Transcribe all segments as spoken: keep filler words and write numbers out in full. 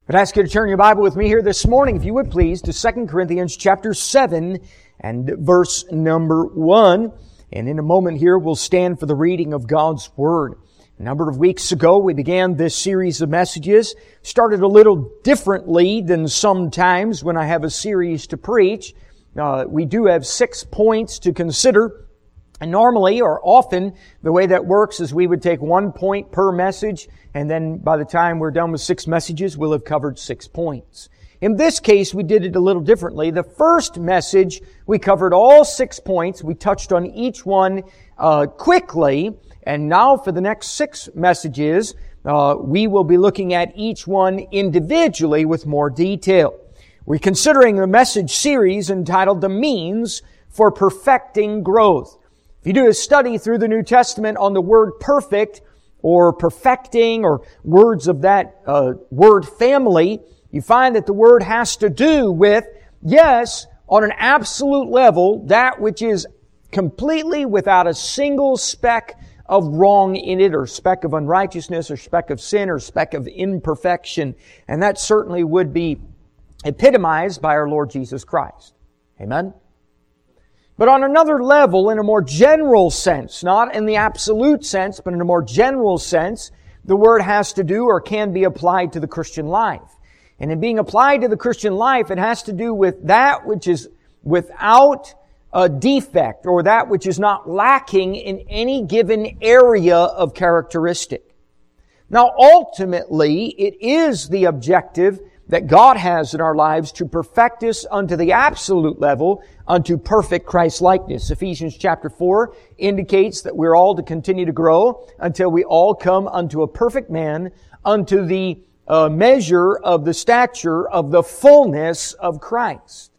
I'd ask you to turn your Bible with me here this morning, if you would please, to Second Corinthians chapter seven and verse number one. And in a moment here, we'll stand for the reading of God's Word. A number of weeks ago, we began this series of messages. Started a little differently than sometimes when I have a series to preach. Uh, we do have six points to consider. And normally, or often, the way that works is we would take one point per message, and then by the time we're done with six messages, we'll have covered six points. In this case, we did it a little differently. The first message, we covered all six points. We touched on each one uh, quickly. And now for the next six messages, uh, we will be looking at each one individually with more detail. We're considering the message series entitled The Means for Perfecting Growth. If you do a study through the New Testament on the word perfect or perfecting or words of that uh, word family, you find that the word has to do with, yes, on an absolute level, that which is completely without a single speck of wrong in it, or speck of unrighteousness, or speck of sin, or speck of imperfection. And that certainly would be epitomized by our Lord Jesus Christ. Amen? But on another level, in a more general sense, not in the absolute sense, but in a more general sense, the word has to do or can be applied to the Christian life. And in being applied to the Christian life, it has to do with that which is without a defect, or that which is not lacking in any given area of characteristic. Now, ultimately, it is the objective that God has in our lives to perfect us unto the absolute level, unto perfect Christ-likeness. Ephesians chapter four indicates that we're all to continue to grow until we all come unto a perfect man, unto the uh, measure of the stature of the fullness of Christ.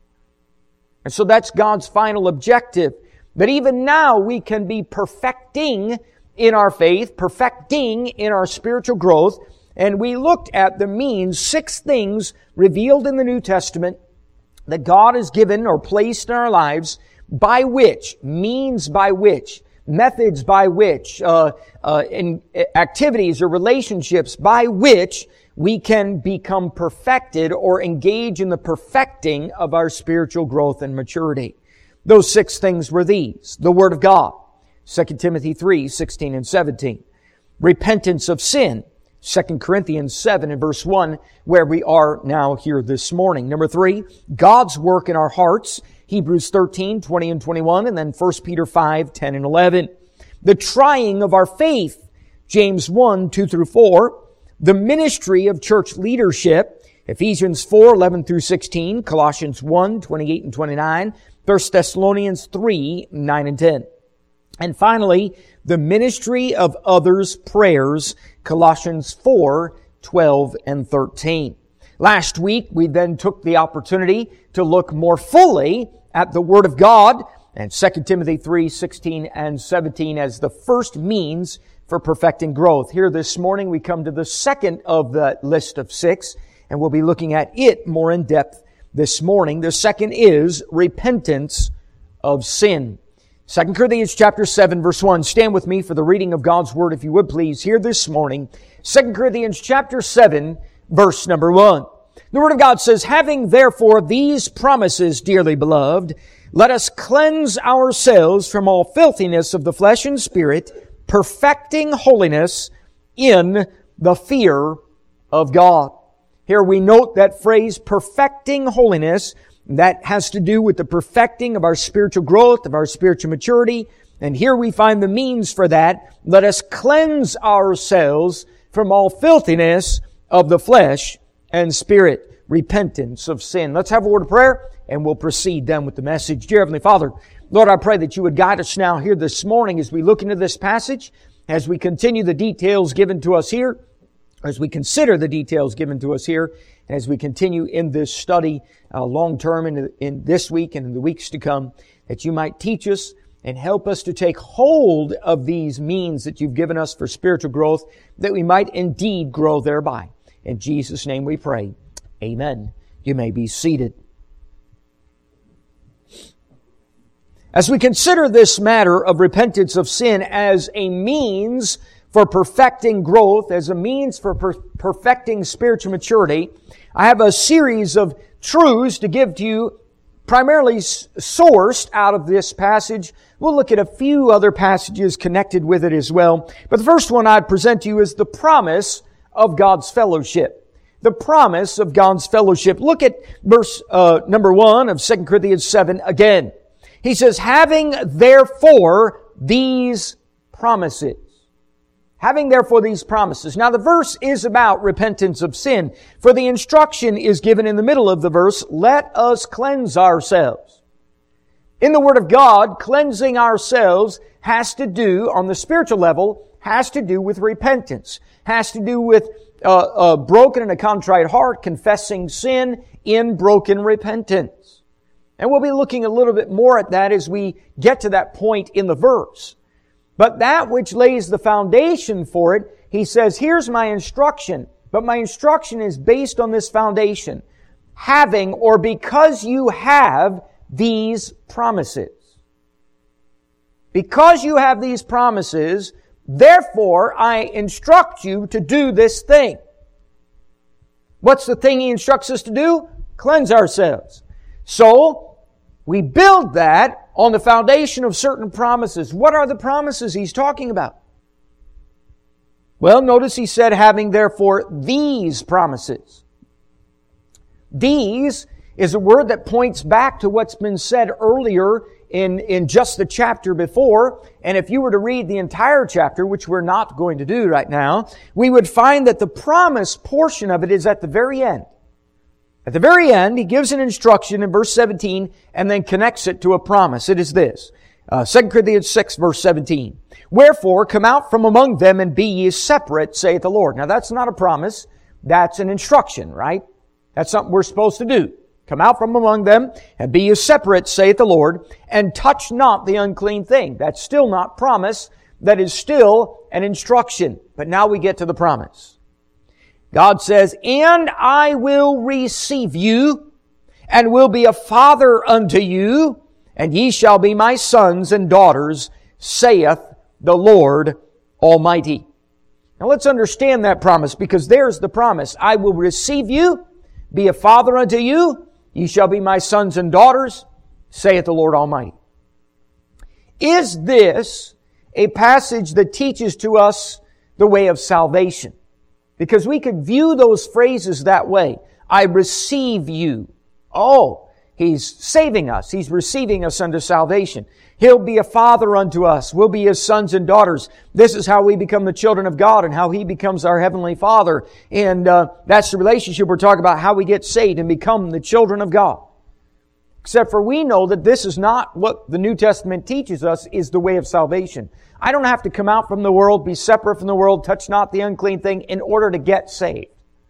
And so that's God's final objective. But even now we can be perfecting in our faith, perfecting in our spiritual growth. And we looked at the means, six things revealed in the New Testament that God has given or placed in our lives, by which, means by which, methods by which, uh, uh, in activities or relationships by which we can become perfected or engage in the perfecting of our spiritual growth and maturity. Those six things were these: the Word of God, Second Timothy three, sixteen and seventeen. Repentance of sin, Second Corinthians seven and verse one, where we are now here this morning. Number three, God's work in our hearts, Hebrews thirteen, twenty and twenty-one, and then First Peter five, ten and eleven. The trying of our faith, James one, two through four. The ministry of church leadership, Ephesians four, eleven through sixteen, Colossians one, twenty-eight and twenty-nine, First Thessalonians three, nine and ten. And finally, the ministry of others' prayers, Colossians four, twelve and thirteen. Last week, we then took the opportunity to look more fully at the Word of God and Second Timothy three, sixteen and seventeen as the first means for perfecting growth. Here this morning, we come to the second of the list of six, and we'll be looking at it more in depth this morning. The second is repentance of sin. Second Corinthians chapter seven, verse one. Stand with me for the reading of God's Word, if you would please, here this morning. Second Corinthians chapter seven, verse number one. The Word of God says, "Having therefore these promises, dearly beloved, let us cleanse ourselves from all filthiness of the flesh and spirit, perfecting holiness in the fear of God." Here we note that phrase, perfecting holiness. That has to do with the perfecting of our spiritual growth, of our spiritual maturity. And here we find the means for that. Let us cleanse ourselves from all filthiness of the flesh and spirit. Repentance of sin. Let's have a word of prayer, and we'll proceed then with the message. Dear Heavenly Father, Lord, I pray that you would guide us now here this morning as we look into this passage, as we continue the details given to us here, as we consider the details given to us here, and as we continue in this study uh, long-term in, in this week and in the weeks to come, that you might teach us and help us to take hold of these means that you've given us for spiritual growth, that we might indeed grow thereby. In Jesus' name we pray. Amen. You may be seated. As we consider this matter of repentance of sin as a means for perfecting growth, as a means for per- perfecting spiritual maturity, I have a series of truths to give to you, primarily sourced out of this passage. We'll look at a few other passages connected with it as well. But the first one I present to you is the promise of God's fellowship. The promise of God's fellowship. Look at verse uh, number one of Second Corinthians seven again. He says, having therefore these promises. Having therefore these promises. Now the verse is about repentance of sin. For the instruction is given in the middle of the verse, let us cleanse ourselves. In the Word of God, cleansing ourselves has to do, on the spiritual level, has to do with repentance. Has to do with uh, a broken and a contrite heart, confessing sin in broken repentance. And we'll be looking a little bit more at that as we get to that point in the verse. But that which lays the foundation for it, he says, here's my instruction. But my instruction is based on this foundation. Having, or because you have these promises. Because you have these promises, therefore I instruct you to do this thing. What's the thing he instructs us to do? Cleanse ourselves. So, we build that on the foundation of certain promises. What are the promises he's talking about? Well, notice he said, having therefore these promises. These is a word that points back to what's been said earlier in, in just the chapter before. And if you were to read the entire chapter, which we're not going to do right now, we would find that the promise portion of it is at the very end. At the very end, he gives an instruction in verse seventeen and then connects it to a promise. It is this. Uh, Second Corinthians six verse seventeen. Wherefore, come out from among them and be ye separate, saith the Lord. Now that's not a promise. That's an instruction, right? That's something we're supposed to do. Come out from among them and be ye separate, saith the Lord, and touch not the unclean thing. That's still not promise. That is still an instruction. But now we get to the promise. God says, and I will receive you, and will be a father unto you, and ye shall be my sons and daughters, saith the Lord Almighty. Now let's understand that promise, because there's the promise. I will receive you, be a father unto you, ye shall be my sons and daughters, saith the Lord Almighty. Is this a passage that teaches to us the way of salvation? Because we could view those phrases that way. I receive you. Oh, He's saving us. He's receiving us unto salvation. He'll be a father unto us. We'll be His sons and daughters. This is how we become the children of God and how He becomes our Heavenly Father. And uh, that's the relationship we're talking about, how we get saved and become the children of God. Except for we know that this is not what the New Testament teaches us is the way of salvation. I don't have to come out from the world, be separate from the world, touch not the unclean thing in order to get saved.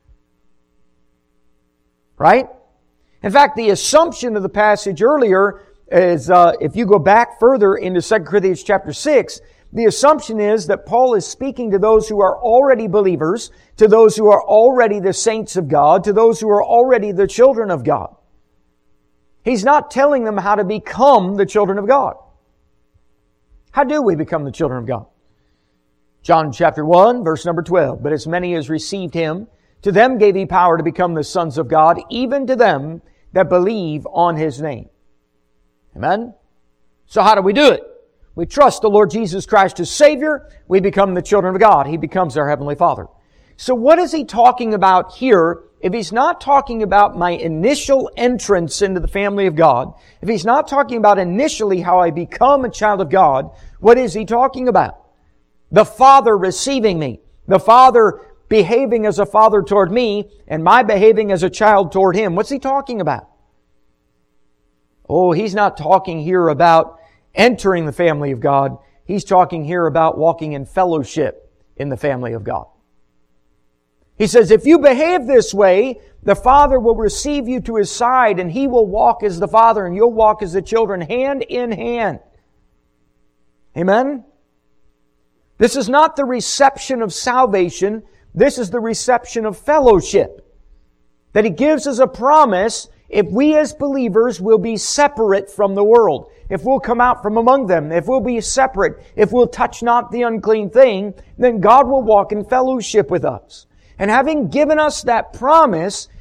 Right? In fact, the assumption of the passage earlier is, uh, if you go back further into Second Corinthians chapter six, the assumption is that Paul is speaking to those who are already believers, to those who are already the saints of God, to those who are already the children of God. He's not telling them how to become the children of God. How do we become the children of God? John chapter one, verse number twelve. But as many as received Him, to them gave He power to become the sons of God, even to them that believe on His name. Amen? So how do we do it? We trust the Lord Jesus Christ as Savior. We become the children of God. He becomes our Heavenly Father. So what is He talking about here? If He's not talking about my initial entrance into the family of God, if He's not talking about initially how I become a child of God, what is He talking about? The Father receiving me. The Father behaving as a father toward me, and my behaving as a child toward Him. What's He talking about? Oh, He's not talking here about entering the family of God. He's talking here about walking in fellowship in the family of God. He says, if you behave this way, the Father will receive you to His side, and He will walk as the Father, and you'll walk as the children, hand in hand. Amen? This is not the reception of salvation. This is the reception of fellowship. That He gives us a promise if we as believers will be separate from the world. If we'll come out from among them. If we'll be separate. If we'll touch not the unclean thing, then God will walk in fellowship with us. And having given us that promise,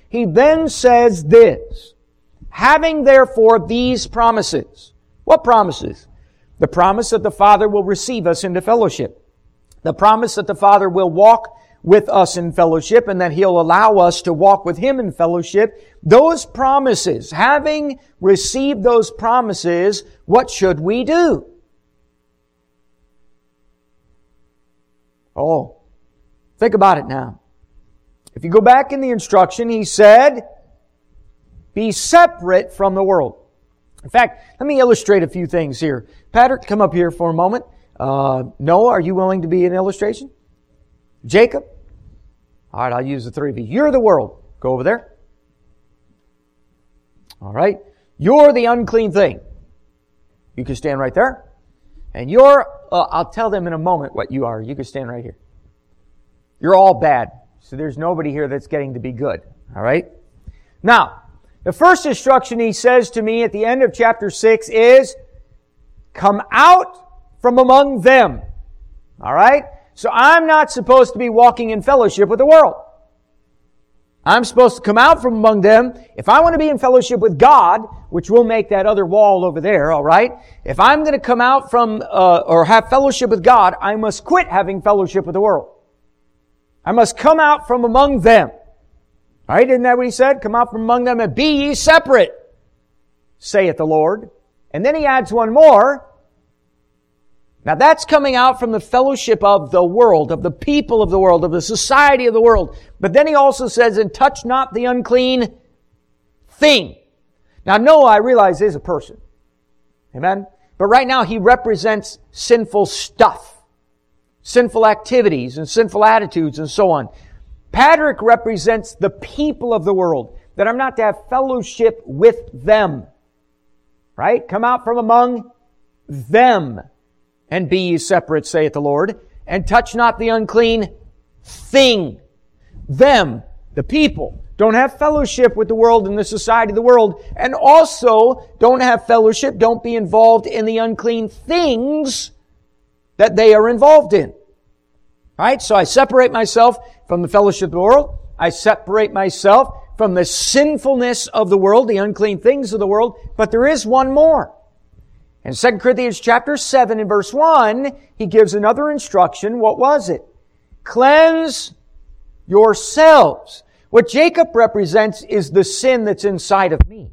He then says this, having therefore these promises. What promises? The promise that the Father will receive us into fellowship. The promise that the Father will walk with us in fellowship and that He'll allow us to walk with Him in fellowship. Those promises, having received those promises, what should we do? Oh, think about it now. If you go back in the instruction, He said, be separate from the world. In fact, let me illustrate a few things here. Patrick, come up here for a moment. Uh, Noah, are you willing to be an illustration? Jacob? All right, I'll use the three of you. You're the world. Go over there. All right. You're the unclean thing. You can stand right there. And you're, uh, I'll tell them in a moment what you are. You can stand right here. You're all bad. So there's nobody here that's getting to be good. All right? Now, the first instruction He says to me at the end of chapter six is, come out from among them. All right? So I'm not supposed to be walking in fellowship with the world. I'm supposed to come out from among them. If I want to be in fellowship with God, which will make that other wall over there, all right? If I'm going to come out from, uh, or have fellowship with God, I must quit having fellowship with the world. I must come out from among them. All right? Isn't that what He said? Come out from among them and be ye separate, saith the Lord. And then He adds one more. Now that's coming out from the fellowship of the world, of the people of the world, of the society of the world. But then He also says, and touch not the unclean thing. Now Noah, I realize, is a person. Amen? But right now he represents sinful stuff, sinful activities and sinful attitudes and so on. Patrick represents the people of the world, that I'm not to have fellowship with them. Right? Come out from among them. And be ye separate, saith the Lord, and touch not the unclean thing. Them, the people, don't have fellowship with the world and the society of the world, and also don't have fellowship, don't be involved in the unclean things that they are involved in. Right? So I separate myself from the fellowship of the world. I separate myself from the sinfulness of the world, the unclean things of the world, but there is one more. In Second Corinthians chapter seven and verse one, he gives another instruction. What was it? Cleanse yourselves. What Jacob represents is the sin that's inside of me.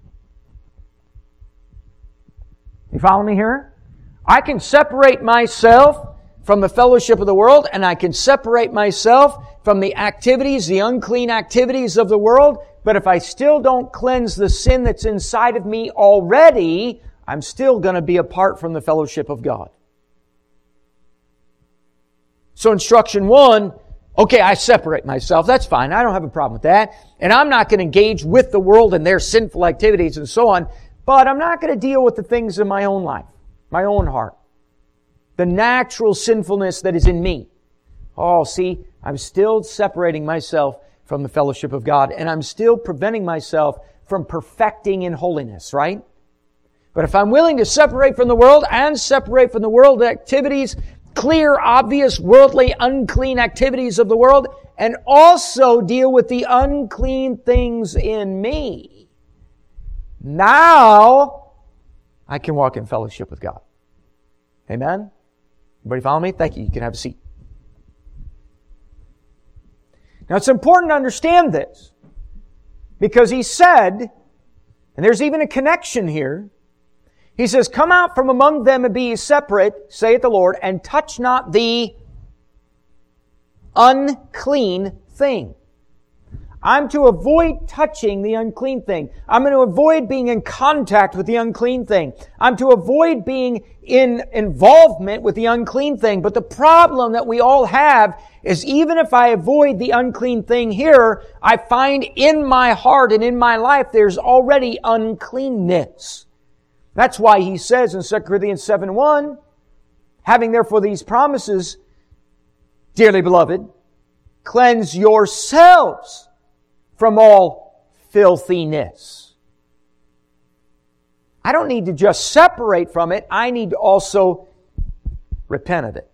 You follow me here? I can separate myself from the fellowship of the world, and I can separate myself from the activities, the unclean activities of the world, but if I still don't cleanse the sin that's inside of me already, I'm still going to be apart from the fellowship of God. So instruction one, okay, I separate myself. That's fine. I don't have a problem with that. And I'm not going to engage with the world and their sinful activities and so on. But I'm not going to deal with the things in my own life, my own heart. The natural sinfulness that is in me. Oh, see, I'm still separating myself from the fellowship of God. And I'm still preventing myself from perfecting in holiness, right? But if I'm willing to separate from the world and separate from the world activities, clear, obvious, worldly, unclean activities of the world, and also deal with the unclean things in me, now I can walk in fellowship with God. Amen? Everybody follow me? Thank you. You can have a seat. Now it's important to understand this, because he said, and there's even a connection here, he says, come out from among them and be ye separate, saith the Lord, and touch not the unclean thing. I'm to avoid touching the unclean thing. I'm going to avoid being in contact with the unclean thing. I'm to avoid being in involvement with the unclean thing. But the problem that we all have is even if I avoid the unclean thing here, I find in my heart and in my life there's already uncleanness. That's why he says in Second Corinthians seven one, having therefore these promises, dearly beloved, cleanse yourselves from all filthiness. I don't need to just separate from it. I need to also repent of it.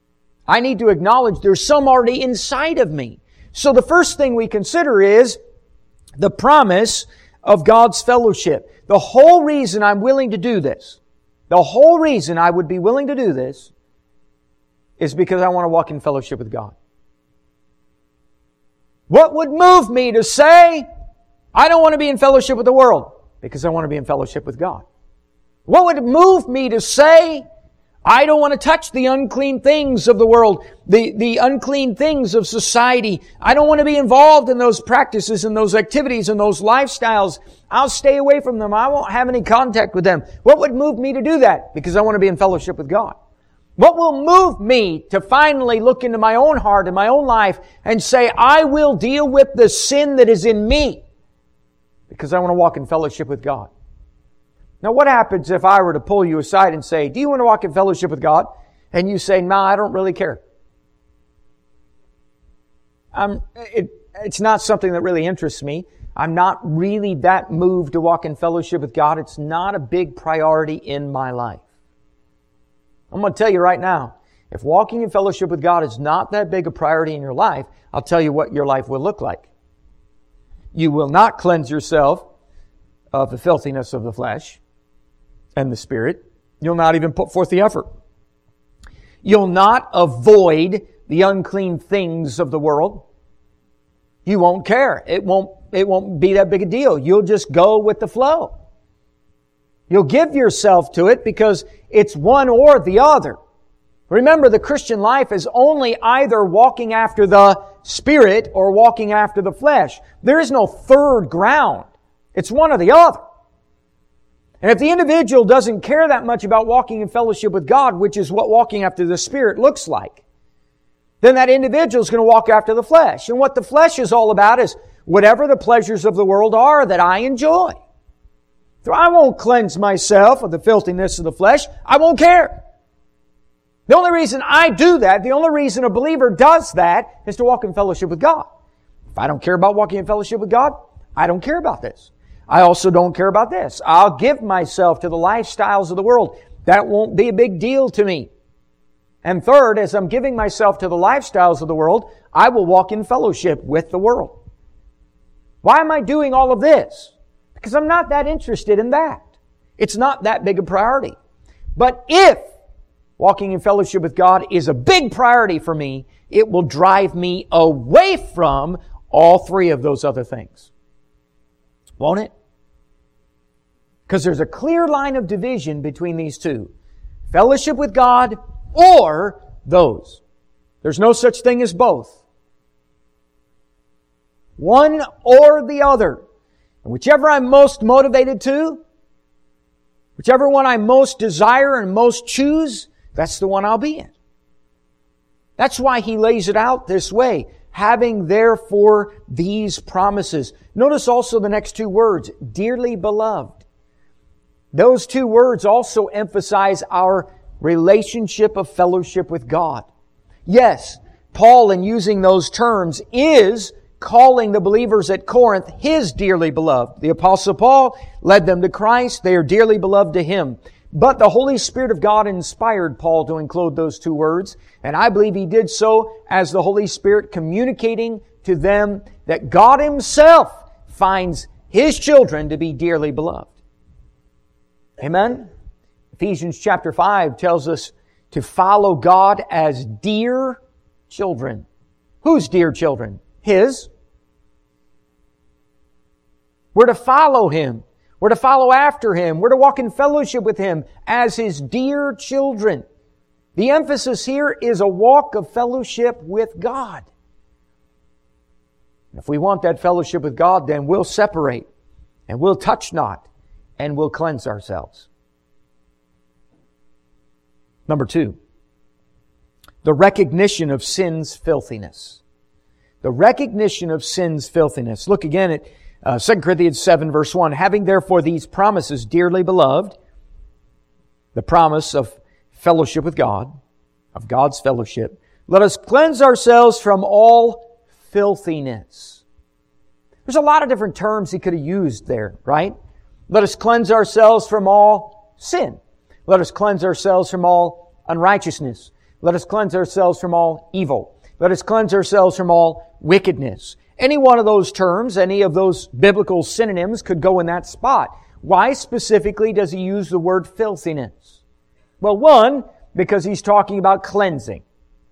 I need to acknowledge there's some already inside of me. So the first thing we consider is, The promise of God's fellowship. The whole reason I'm willing to do this, the whole reason I would be willing to do this is because I want to walk in fellowship with God. What would move me to say, I don't want to be in fellowship with the world? Because I want to be in fellowship with God. What would move me to say, I don't want to touch the unclean things of the world, the, the unclean things of society. I don't want to be involved in those practices and those activities and those lifestyles. I'll stay away from them. I won't have any contact with them. What would move me to do that? Because I want to be in fellowship with God. What will move me to finally look into my own heart and my own life and say, I will deal with the sin that is in me because I want to walk in fellowship with God? Now, what happens if I were to pull you aside and say, do you want to walk in fellowship with God? And you say, no, I don't really care. Um, it, it's not something that really interests me. I'm not really that moved to walk in fellowship with God. It's not a big priority in my life. I'm going to tell you right now, if walking in fellowship with God is not that big a priority in your life, I'll tell you what your life will look like. You will not cleanse yourself of the filthiness of the flesh and the spirit. You'll not even put forth the effort. You'll not avoid the unclean things of the world. You won't care. It won't, it won't be that big a deal. You'll just go with the flow. You'll give yourself to it because it's one or the other. Remember, the Christian life is only either walking after the Spirit or walking after the flesh. There is no third ground. It's one or the other. And if the individual doesn't care that much about walking in fellowship with God, which is what walking after the Spirit looks like, then that individual is going to walk after the flesh. And what the flesh is all about is whatever the pleasures of the world are that I enjoy. So I won't cleanse myself of the filthiness of the flesh. I won't care. The only reason I do that, the only reason a believer does that, is to walk in fellowship with God. If I don't care about walking in fellowship with God, I don't care about this. I also don't care about this. I'll give myself to the lifestyles of the world. That won't be a big deal to me. And third, as I'm giving myself to the lifestyles of the world, I will walk in fellowship with the world. Why am I doing all of this? Because I'm not that interested in that. It's not that big a priority. But if walking in fellowship with God is a big priority for me, it will drive me away from all three of those other things. Won't it? Because there's a clear line of division between these two. Fellowship with God or those. There's no such thing as both. One or the other. And whichever I'm most motivated to, whichever one I most desire and most choose, that's the one I'll be in. That's why He lays it out this way. Having therefore these promises. Notice also the next two words, dearly beloved. Those two words also emphasize our relationship of fellowship with God. Yes, Paul, in using those terms, is calling the believers at Corinth his dearly beloved. The Apostle Paul led them to Christ. They are dearly beloved to Him. But the Holy Spirit of God inspired Paul to include those two words. And I believe he did so as the Holy Spirit communicating to them that God Himself finds His children to be dearly beloved. Amen? Ephesians chapter five tells us to follow God as dear children. Whose dear children? His. We're to follow Him. We're to follow after Him. We're to walk in fellowship with Him as His dear children. The emphasis here is a walk of fellowship with God. If we want that fellowship with God, then we'll separate and we'll touch not and we'll cleanse ourselves. Number two, the recognition of sin's filthiness. The recognition of sin's filthiness. Look again at uh, Second Corinthians seven verse one. Having therefore these promises, dearly beloved, the promise of fellowship with God, of God's fellowship, let us cleanse ourselves from all filthiness. There's a lot of different terms he could have used there, right? Let us cleanse ourselves from all sin. Let us cleanse ourselves from all unrighteousness. Let us cleanse ourselves from all evil. Let us cleanse ourselves from all wickedness. Any one of those terms, any of those biblical synonyms could go in that spot. Why specifically does he use the word filthiness? Well, one, because he's talking about cleansing.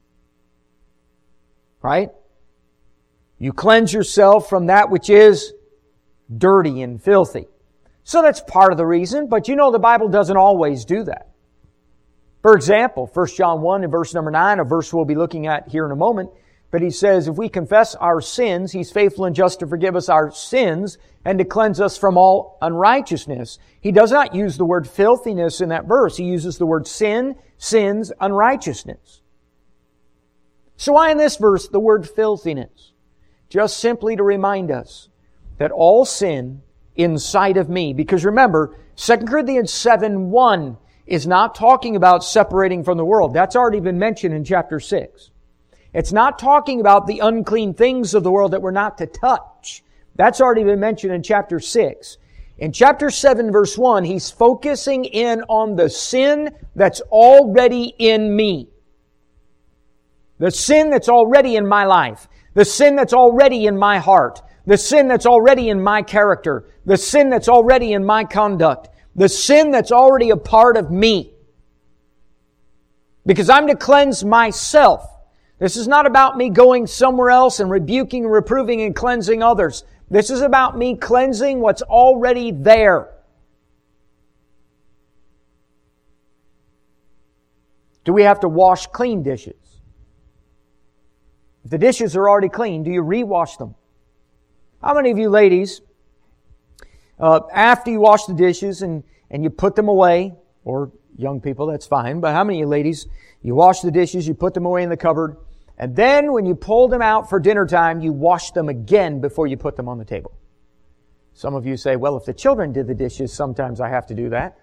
Right? You cleanse yourself from that which is dirty and filthy. So that's part of the reason, but you know the Bible doesn't always do that. For example, First John one and verse number nine, a verse we'll be looking at here in a moment, but he says, if we confess our sins, He's faithful and just to forgive us our sins and to cleanse us from all unrighteousness. He does not use the word filthiness in that verse. He uses the word sin, sins, unrighteousness. So why in this verse the word filthiness? Just simply to remind us that all sin inside of me, because remember, Second Corinthians seven one is not talking about separating from the world. That's already been mentioned in chapter six. It's not talking about the unclean things of the world that we're not to touch. That's already been mentioned in chapter six. In chapter seven verse one, he's focusing in on the sin that's already in me. The sin that's already in my life. The sin that's already in my heart. The sin that's already in my character. The sin that's already in my conduct. The sin that's already a part of me. Because I'm to cleanse myself. This is not about me going somewhere else and rebuking, reproving, and cleansing others. This is about me cleansing what's already there. Do we have to wash clean dishes? If the dishes are already clean, do you rewash them? How many of you ladies, uh, after you wash the dishes and, and you put them away, or young people, that's fine, but how many of you ladies, you wash the dishes, you put them away in the cupboard, and then when you pull them out for dinner time, you wash them again before you put them on the table? Some of you say, well, if the children did the dishes, sometimes I have to do that.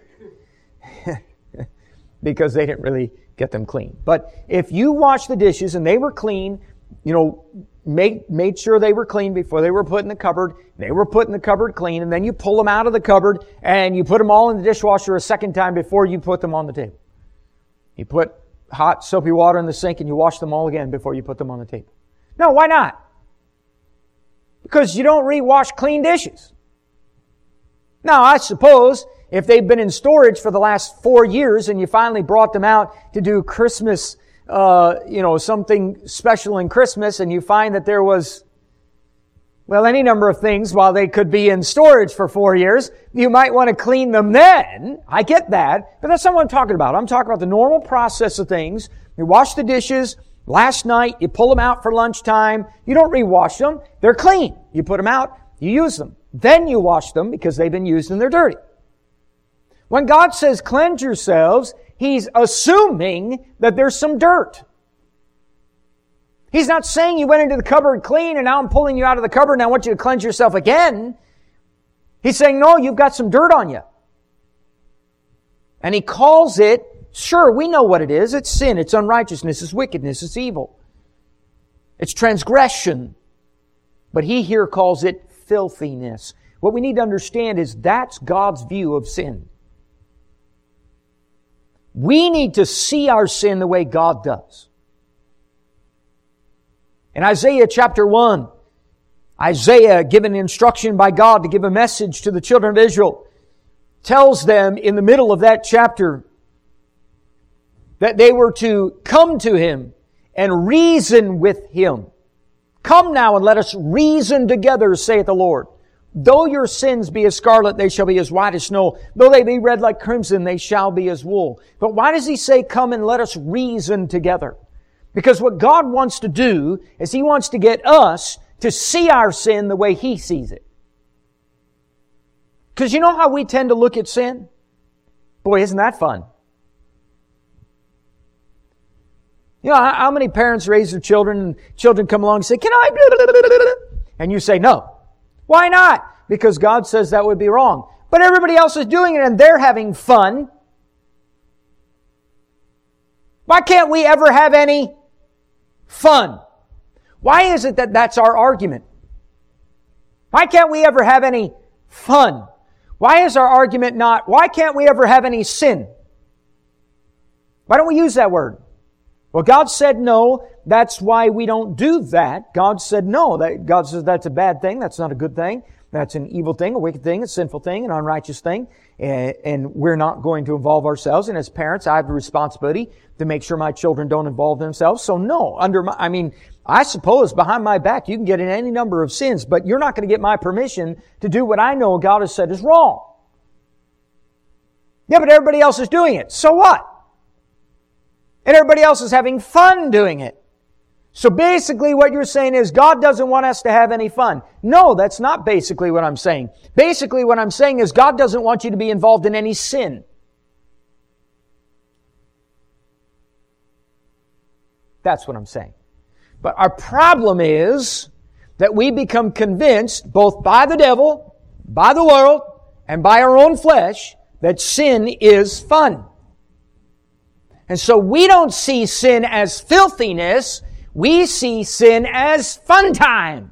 Because they didn't really get them clean. But if you wash the dishes and they were clean, you know, made, made sure they were clean before they were put in the cupboard, they were put in the cupboard clean, and then you pull them out of the cupboard and you put them all in the dishwasher a second time before you put them on the table. You put hot soapy water in the sink and you wash them all again before you put them on the table. No, why not? Because you don't rewash clean dishes. Now, I suppose if they've been in storage for the last four years and you finally brought them out to do Christmas, uh, you know, something special in Christmas, and you find that there was, well, any number of things while they could be in storage for four years, you might want to clean them then. I get that, but that's not what I'm talking about. I'm talking about the normal process of things. You wash the dishes last night, you pull them out for lunchtime, you don't rewash them, they're clean. You put them out, you use them. Then you wash them because they've been used and they're dirty. When God says cleanse yourselves, He's assuming that there's some dirt. He's not saying you went into the cupboard clean and now I'm pulling you out of the cupboard and I want you to cleanse yourself again. He's saying, no, you've got some dirt on you. And He calls it, sure, we know what it is. It's sin, it's unrighteousness, it's wickedness, it's evil. It's transgression. But He here calls it filthiness. What we need to understand is that's God's view of sin. We need to see our sin the way God does. In Isaiah chapter one, Isaiah, given instruction by God to give a message to the children of Israel, tells them in the middle of that chapter that they were to come to Him and reason with Him. Come now and let us reason together, saith the Lord. Though your sins be as scarlet, they shall be as white as snow. Though they be red like crimson, they shall be as wool. But why does He say, come and let us reason together? Because what God wants to do is He wants to get us to see our sin the way He sees it. Because you know how we tend to look at sin? Boy, isn't that fun? You know, how many parents raise their children and children come along and say, can I? And you say no. Why not? Because God says that would be wrong. But everybody else is doing it and they're having fun. Why can't we ever have any fun? Why is it that that's our argument? Why can't we ever have any fun? Why is our argument not, why can't we ever have any sin? Why don't we use that word? Well, God said no. That's why we don't do that. God said no. That, God says that's a bad thing. That's not a good thing. That's an evil thing, a wicked thing, a sinful thing, an unrighteous thing. And, and we're not going to involve ourselves. And as parents, I have the responsibility to make sure my children don't involve themselves. So no, under my, I mean, I suppose behind my back you can get in any number of sins, but you're not going to get my permission to do what I know God has said is wrong. Yeah, but everybody else is doing it. So what? And everybody else is having fun doing it. So basically what you're saying is God doesn't want us to have any fun. No, that's not basically what I'm saying. Basically what I'm saying is God doesn't want you to be involved in any sin. That's what I'm saying. But our problem is that we become convinced, both by the devil, by the world, and by our own flesh, that sin is fun. And so we don't see sin as filthiness. We see sin as fun time.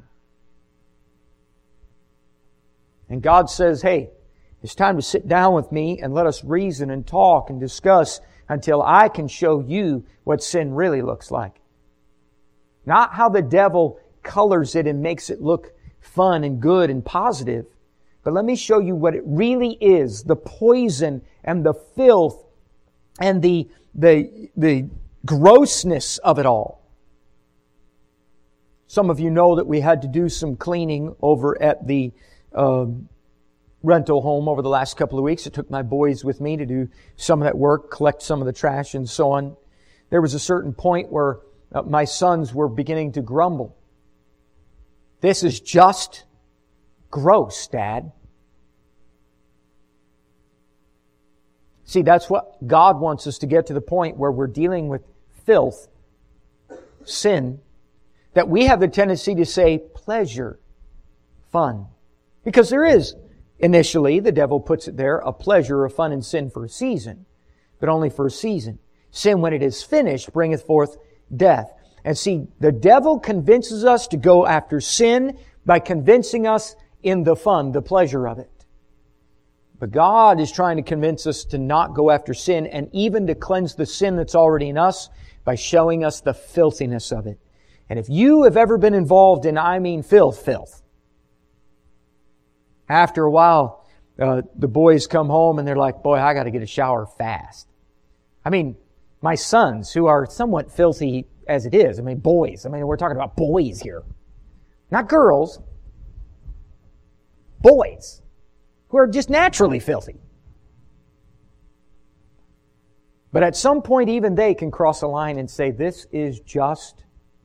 And God says, hey, it's time to sit down with me and let us reason and talk and discuss until I can show you what sin really looks like. Not how the devil colors it and makes it look fun and good and positive. But let me show you what it really is, the poison and the filth and the The, the grossness of it all. Some of you know that we had to do some cleaning over at the um, rental home over the last couple of weeks. I took my boys with me to do some of that work, collect some of the trash and so on. There was a certain point where uh, my sons were beginning to grumble. This is just gross, Dad. See, that's what God wants us to get to the point where we're dealing with filth, sin, that we have the tendency to say pleasure, fun. Because there is, initially, the devil puts it there, a pleasure, a fun and sin for a season, but only for a season. Sin, when it is finished, bringeth forth death. And see, the devil convinces us to go after sin by convincing us in the fun, the pleasure of it. But God is trying to convince us to not go after sin and even to cleanse the sin that's already in us by showing us the filthiness of it. And if you have ever been involved in, I mean filth, filth, after a while, uh, the boys come home and they're like, boy, I got to get a shower fast. I mean, my sons, who are somewhat filthy as it is, I mean, boys, I mean, we're talking about boys here. Not girls. Boys. Who are just naturally filthy. But at some point, even they can cross a line and say, this is just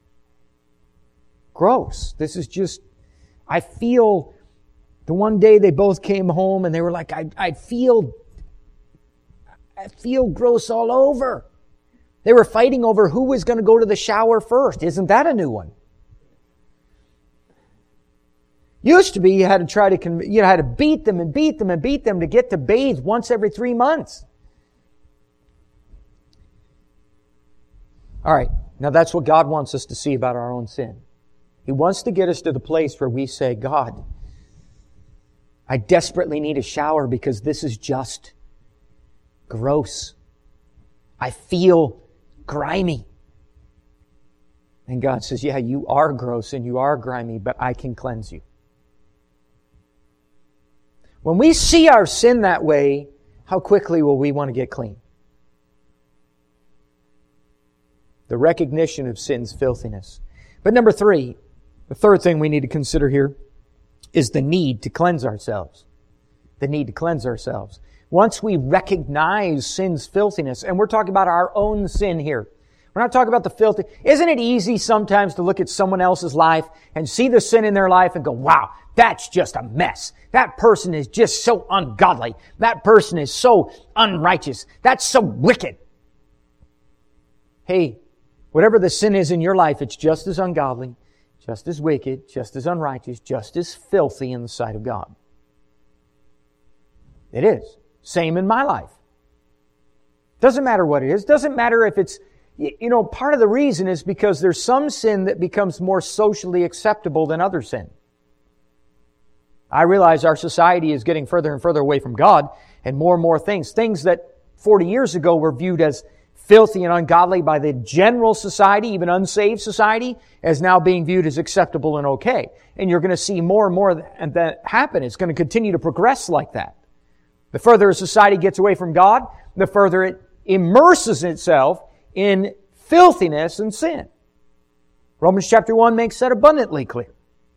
gross. This is just, I feel, the one day they both came home and they were like, I, I feel, I feel gross all over. They were fighting over who was going to go to the shower first. Isn't that a new one? Used to be you had to try to, you had to beat them and beat them and beat them to get to bathe once every three months. All right. Now that's what God wants us to see about our own sin. He wants to get us to the place where we say, God, I desperately need a shower because this is just gross. I feel grimy. And God says, yeah, you are gross and you are grimy, but I can cleanse you. When we see our sin that way, how quickly will we want to get clean? The recognition of sin's filthiness. But number three, the third thing we need to consider here is the need to cleanse ourselves. The need to cleanse ourselves. Once we recognize sin's filthiness, and we're talking about our own sin here. We're not talking about the filthy. Isn't it easy sometimes to look at someone else's life and see the sin in their life and go, wow, that's just a mess. That person is just so ungodly. That person is so unrighteous. That's so wicked. Hey, whatever the sin is in your life, it's just as ungodly, just as wicked, just as unrighteous, just as filthy in the sight of God. It is. Same in my life. Doesn't matter what it is. Doesn't matter if it's, you know, part of the reason is because there's some sin that becomes more socially acceptable than other sin. I realize our society is getting further and further away from God and more and more things. Things that forty years ago were viewed as filthy and ungodly by the general society, even unsaved society, as now being viewed as acceptable and okay. And you're going to see more and more of that happen. It's going to continue to progress like that. The further a society gets away from God, the further it immerses itself in filthiness and sin. Romans chapter one makes that abundantly clear.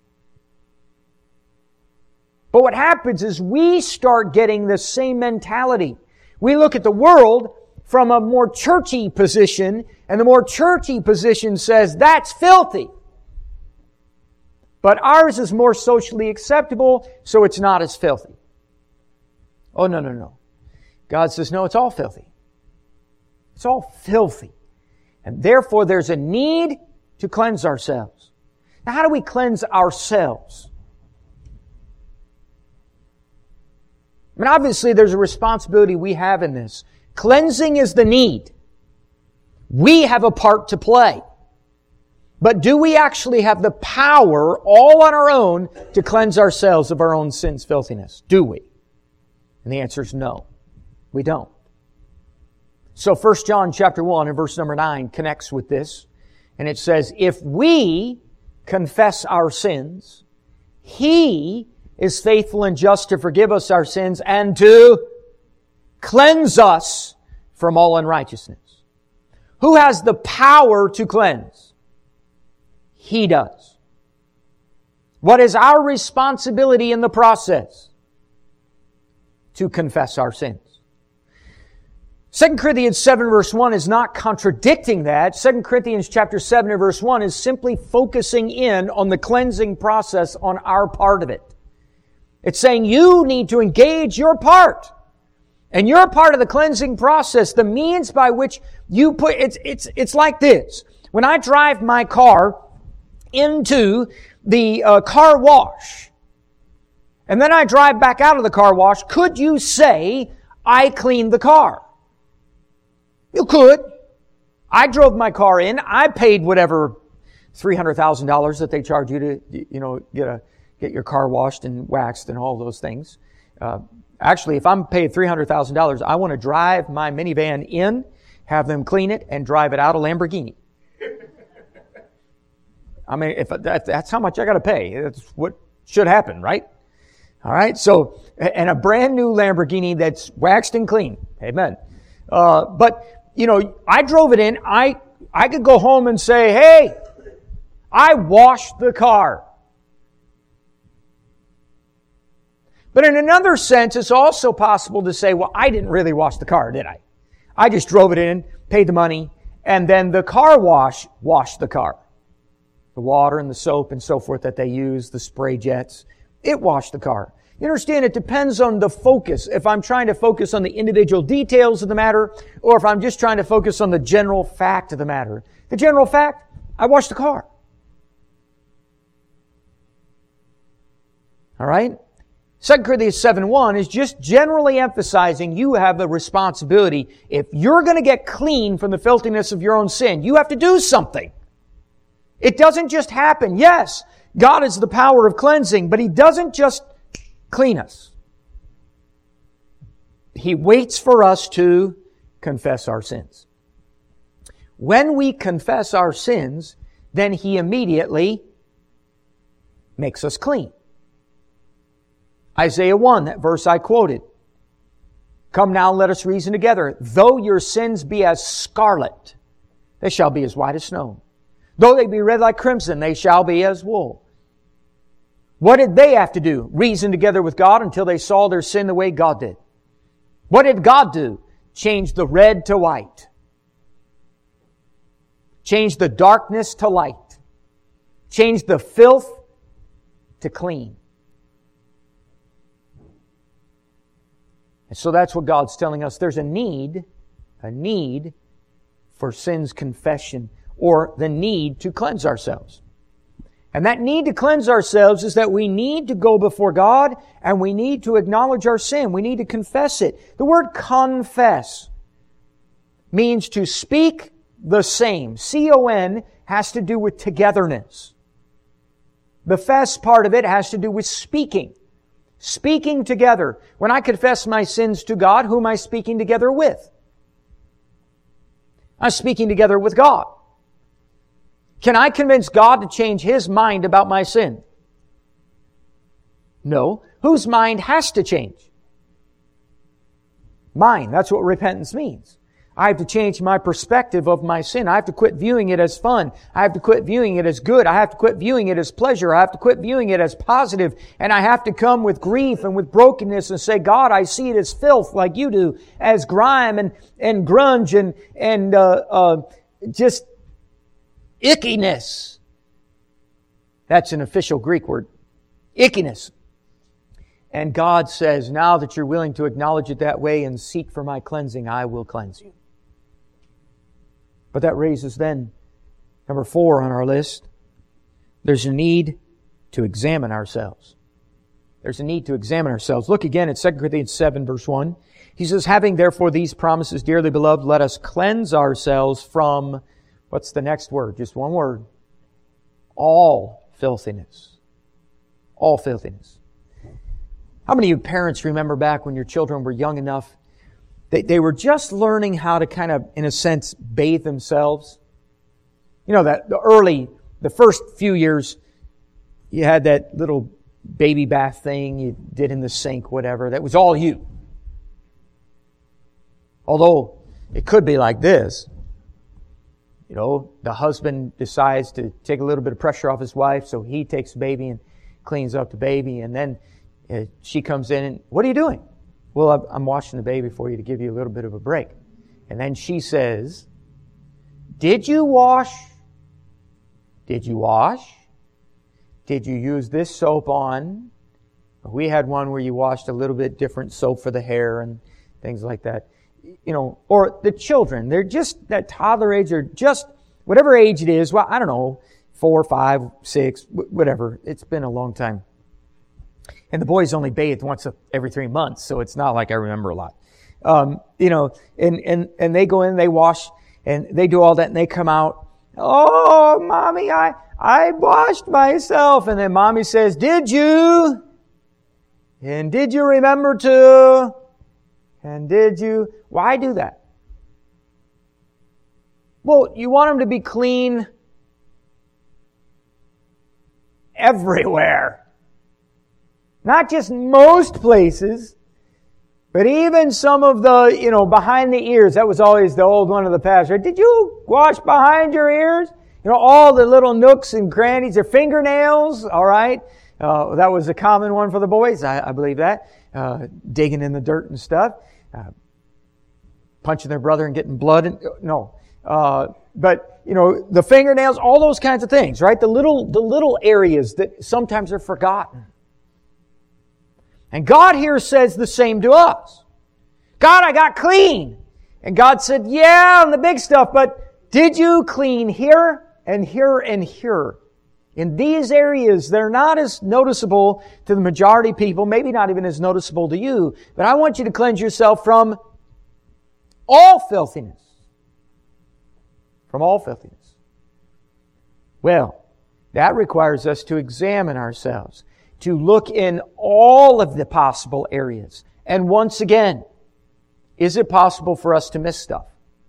But what happens is we start getting the same mentality. We look at the world from a more churchy position, and the more churchy position says, that's filthy. But ours is more socially acceptable, so it's not as filthy. Oh, no, no, no. God says, no, it's all filthy. It's all filthy. And therefore, there's a need to cleanse ourselves. Now, how do we cleanse ourselves? I mean, obviously, there's a responsibility we have in this. Cleansing is the need. We have a part to play. But do we actually have the power all on our own to cleanse ourselves of our own sin's filthiness? Do we? And the answer is no. We don't. So First John chapter one and verse number nine connects with this. And it says, if we confess our sins, He is faithful and just to forgive us our sins and to cleanse us from all unrighteousness. Who has the power to cleanse? He does. What is our responsibility in the process? To confess our sins. Second Corinthians seven verse one is not contradicting that. Second Corinthians chapter seven and verse one is simply focusing in on the cleansing process on our part of it. It's saying you need to engage your part. And your part of the cleansing process, the means by which you put, it's, it's, it's like this. When I drive my car into the uh, car wash, and then I drive back out of the car wash, could you say, I cleaned the car? You could. I drove my car in. I paid whatever three hundred thousand dollars that they charge you to, you know, get a, get your car washed and waxed and all those things. Uh, actually, if I'm paid three hundred thousand dollars, I want to drive my minivan in, have them clean it, and drive it out a Lamborghini. I mean, if that, that's how much I got to pay. That's what should happen, right? All right. So, and a brand new Lamborghini that's waxed and clean. Amen. Uh, but you know, I drove it in. I I could go home and say, "Hey, I washed the car." But in another sense, it's also possible to say, "Well, I didn't really wash the car, did I? I just drove it in, paid the money, and then the car wash washed the car." The water and the soap and so forth that they use, the spray jets, it washed the car. You understand, it depends on the focus. If I'm trying to focus on the individual details of the matter, or if I'm just trying to focus on the general fact of the matter. The general fact, I washed the car. All right? Second Corinthians seven one is just generally emphasizing you have a responsibility. If you're going to get clean from the filthiness of your own sin, you have to do something. It doesn't just happen. Yes, God is the power of cleansing, but He doesn't just clean us. He waits for us to confess our sins. When we confess our sins, then He immediately makes us clean. Isaiah one, that verse I quoted. Come now, let us reason together. Though your sins be as scarlet, they shall be as white as snow. Though they be red like crimson, they shall be as wool. What did they have to do? Reason together with God until they saw their sin the way God did. What did God do? Change the red to white. Change the darkness to light. Change the filth to clean. And so that's what God's telling us. There's a need, a need for sin's confession, or the need to cleanse ourselves. And that need to cleanse ourselves is that we need to go before God and we need to acknowledge our sin. We need to confess it. The word confess means to speak the same. C O N has to do with togetherness. The fess part of it has to do with speaking. Speaking together. When I confess my sins to God, who am I speaking together with? I'm speaking together with God. Can I convince God to change His mind about my sin? No. Whose mind has to change? Mine. That's what repentance means. I have to change my perspective of my sin. I have to quit viewing it as fun. I have to quit viewing it as good. I have to quit viewing it as pleasure. I have to quit viewing it as positive. And I have to come with grief and with brokenness and say, God, I see it as filth like you do, as grime and, and grunge and, and, uh, uh, just ickiness. That's an official Greek word. Ickiness. And God says, now that you're willing to acknowledge it that way and seek for my cleansing, I will cleanse you. But that raises then, number four on our list, there's a need to examine ourselves. There's a need to examine ourselves. Look again at Second Corinthians seven, verse one. He says, having therefore these promises, dearly beloved, let us cleanse ourselves from, what's the next word? Just one word. All filthiness. All filthiness. How many of you parents remember back when your children were young enough, they, they were just learning how to kind of, in a sense, bathe themselves? You know, that the early, the first few years, you had that little baby bath thing you did in the sink, whatever. That was all you. Although, it could be like this. You know, the husband decides to take a little bit of pressure off his wife, so he takes the baby and cleans up the baby, and then uh, she comes in and, what are you doing? Well, I'm washing the baby for you to give you a little bit of a break. And then she says, did you wash? Did you wash? Did you use this soap on? We had one where you washed a little bit different soap for the hair and things like that. You know, or the children, they're just that toddler age, or just whatever age it is. Well, I don't know, four, five, six, whatever. It's been a long time. And the boys only bathed once every three months, so it's not like I remember a lot. Um, you know, and, and, and they go in, they wash, and they do all that, and they come out. Oh, Mommy, I, I washed myself. And then Mommy says, did you? And did you remember to? And did you? Why do that? Well, you want them to be clean everywhere. Not just most places, but even some of the, you know, behind the ears. That was always the old one of the past, right? Did you wash behind your ears? You know, all the little nooks and crannies, their fingernails, all right? Uh, that was a common one for the boys, I, I believe that. Uh, digging in the dirt and stuff. Uh, punching their brother and getting blood. And, no. Uh, but, you know, the fingernails, all those kinds of things, right? The little, the little areas that sometimes are forgotten. And God here says the same to us. God, I got clean. And God said, yeah, on the big stuff, but did you clean here and here and here? In these areas, they're not as noticeable to the majority of people, maybe not even as noticeable to you, but I want you to cleanse yourself from all filthiness. From all filthiness. Well, that requires us to examine ourselves, to look in all of the possible areas. And once again, is it possible for us to miss stuff?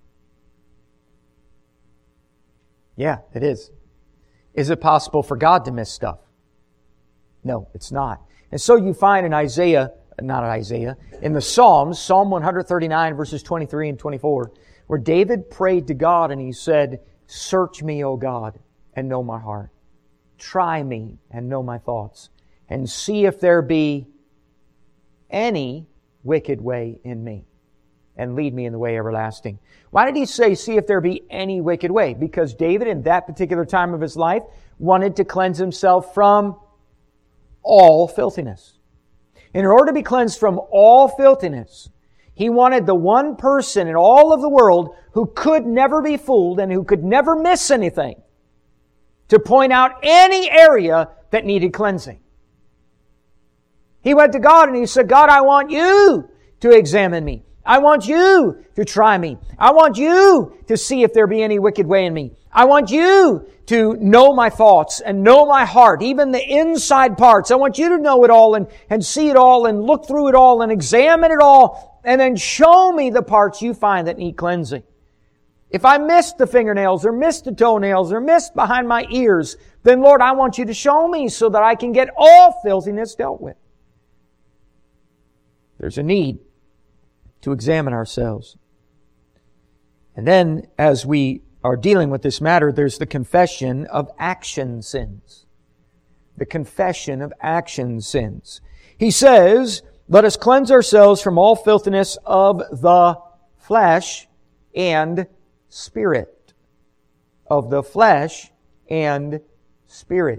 Yeah, it is. Is it possible for God to miss stuff? No, it's not. And so you find in Isaiah, not Isaiah, in the Psalms, Psalm one thirty-nine, verses twenty-three and twenty-four, where David prayed to God and he said, search me, O God, and know my heart. Try me and know my thoughts, and see if there be any wicked way in me, and lead me in the way everlasting. Why did he say, see if there be any wicked way? Because David, in that particular time of his life, wanted to cleanse himself from all filthiness. In order to be cleansed from all filthiness, he wanted the one person in all of the world who could never be fooled and who could never miss anything to point out any area that needed cleansing. He went to God and he said, God, I want you to examine me. I want you to try me. I want you to see if there be any wicked way in me. I want you to know my thoughts and know my heart, even the inside parts. I want you to know it all and, and see it all and look through it all and examine it all and then show me the parts you find that need cleansing. If I missed the fingernails or missed the toenails or missed behind my ears, then Lord, I want you to show me so that I can get all filthiness dealt with. There's a need to examine ourselves. And then, as we are dealing with this matter, there's the confession of action sins. The confession of action sins. He says, let us cleanse ourselves from all filthiness of the flesh and spirit. Of the flesh and spirit.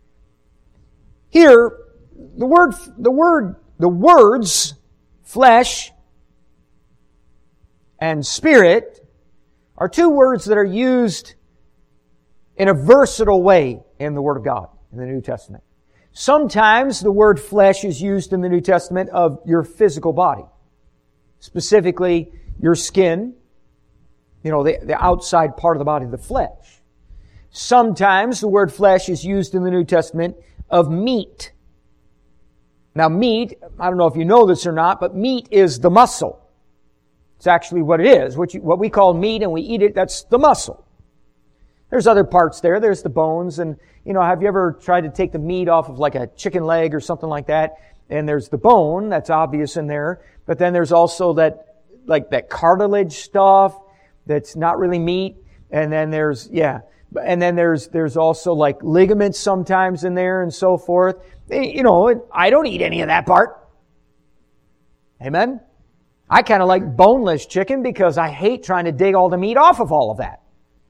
Here, the word, the word, the words flesh and spirit are two words that are used in a versatile way in the Word of God, in the New Testament. Sometimes the word flesh is used in the New Testament of your physical body. Specifically, your skin, you know, the, the outside part of the body, the flesh. Sometimes the word flesh is used in the New Testament of meat. Now meat, I don't know if you know this or not, but meat is the muscle. It's actually what it is. What, you, what we call meat and we eat it, that's the muscle. There's other parts there. There's the bones. And, you know, have you ever tried to take the meat off of like a chicken leg or something like that? And there's the bone, that's obvious in there. But then there's also that, like that cartilage stuff that's not really meat. And then there's, yeah. And then there's, there's also like ligaments sometimes in there and so forth. You know, I don't eat any of that part. Amen? I kind of like boneless chicken because I hate trying to dig all the meat off of all of that.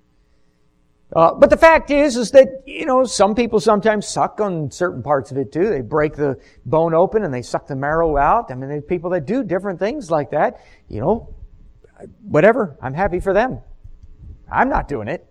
Uh, but the fact is, is that, you know, some people sometimes suck on certain parts of it too. They break the bone open and they suck the marrow out. I mean, there's people that do different things like that. You know, whatever. I'm happy for them. I'm not doing it.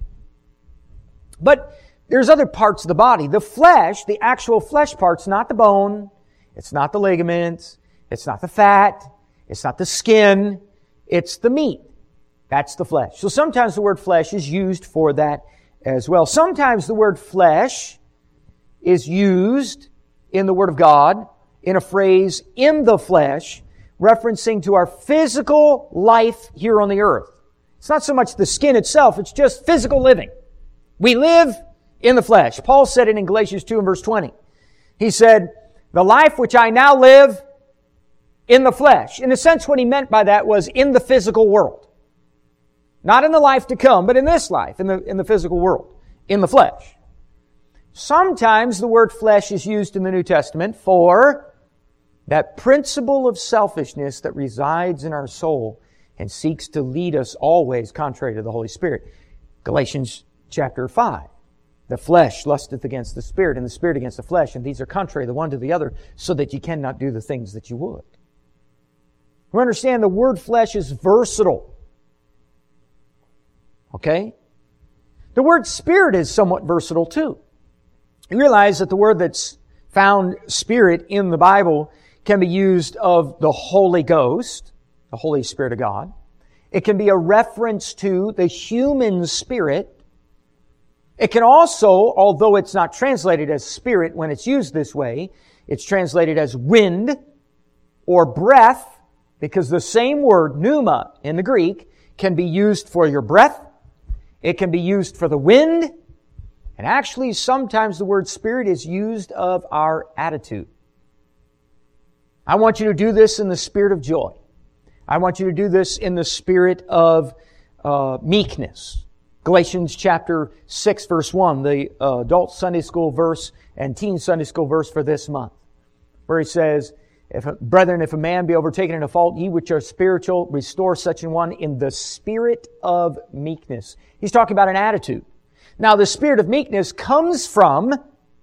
But there's other parts of the body. The flesh, the actual flesh part's not the bone. It's not the ligaments. It's not the fat. It's not the skin. It's the meat. That's the flesh. So sometimes the word flesh is used for that as well. Sometimes the word flesh is used in the Word of God in a phrase, in the flesh, referencing to our physical life here on the earth. It's not so much the skin itself, it's just physical living. We live in the flesh. Paul said it in Galatians two and verse twenty. He said, the life which I now live in the flesh. In a sense, what he meant by that was in the physical world. Not in the life to come, but in this life, in the, in the physical world, in the flesh. Sometimes the word flesh is used in the New Testament for that principle of selfishness that resides in our soul and seeks to lead us always contrary to the Holy Spirit. Galatians chapter five. The flesh lusteth against the Spirit, and the Spirit against the flesh, and these are contrary the one to the other, so that you cannot do the things that you would. We understand the word flesh is versatile. Okay? The word spirit is somewhat versatile too. You realize that the word that's found spirit in the Bible can be used of the Holy Ghost, the Holy Spirit of God. It can be a reference to the human spirit. It can also, although it's not translated as spirit when it's used this way, it's translated as wind or breath, because the same word, pneuma, in the Greek, can be used for your breath. It can be used for the wind. And actually, sometimes the word spirit is used of our attitude. I want you to do this in the spirit of joy. I want you to do this in the spirit of uh, meekness. Galatians chapter six, verse one, the uh, adult Sunday school verse and teen Sunday school verse for this month, where he says, If a, Brethren, if a man be overtaken in a fault, ye which are spiritual, restore such an one in the spirit of meekness. He's talking about an attitude. Now, the spirit of meekness comes from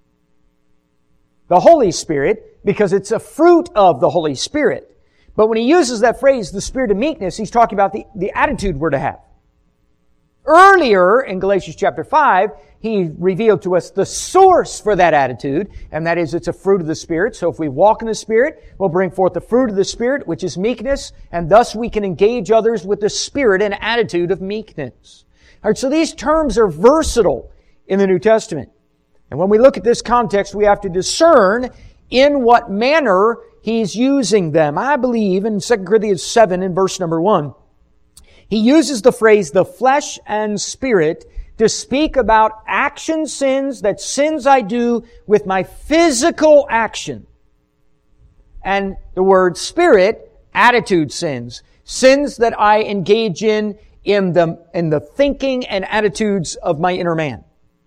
the Holy Spirit because it's a fruit of the Holy Spirit. But when he uses that phrase, the spirit of meekness, he's talking about the, the attitude we're to have. Earlier in Galatians chapter five, he revealed to us the source for that attitude, and that is it's a fruit of the Spirit. So if we walk in the Spirit, we'll bring forth the fruit of the Spirit, which is meekness, and thus we can engage others with the spirit and attitude of meekness. All right, so these terms are versatile in the New Testament. And when we look at this context, we have to discern in what manner he's using them. I believe in Second Corinthians seven in verse number one, He uses the phrase the flesh and spirit to speak about action sins, that sins I do with my physical action. And the word spirit, attitude sins. Sins that I engage in in the, in the thinking and attitudes of my inner man.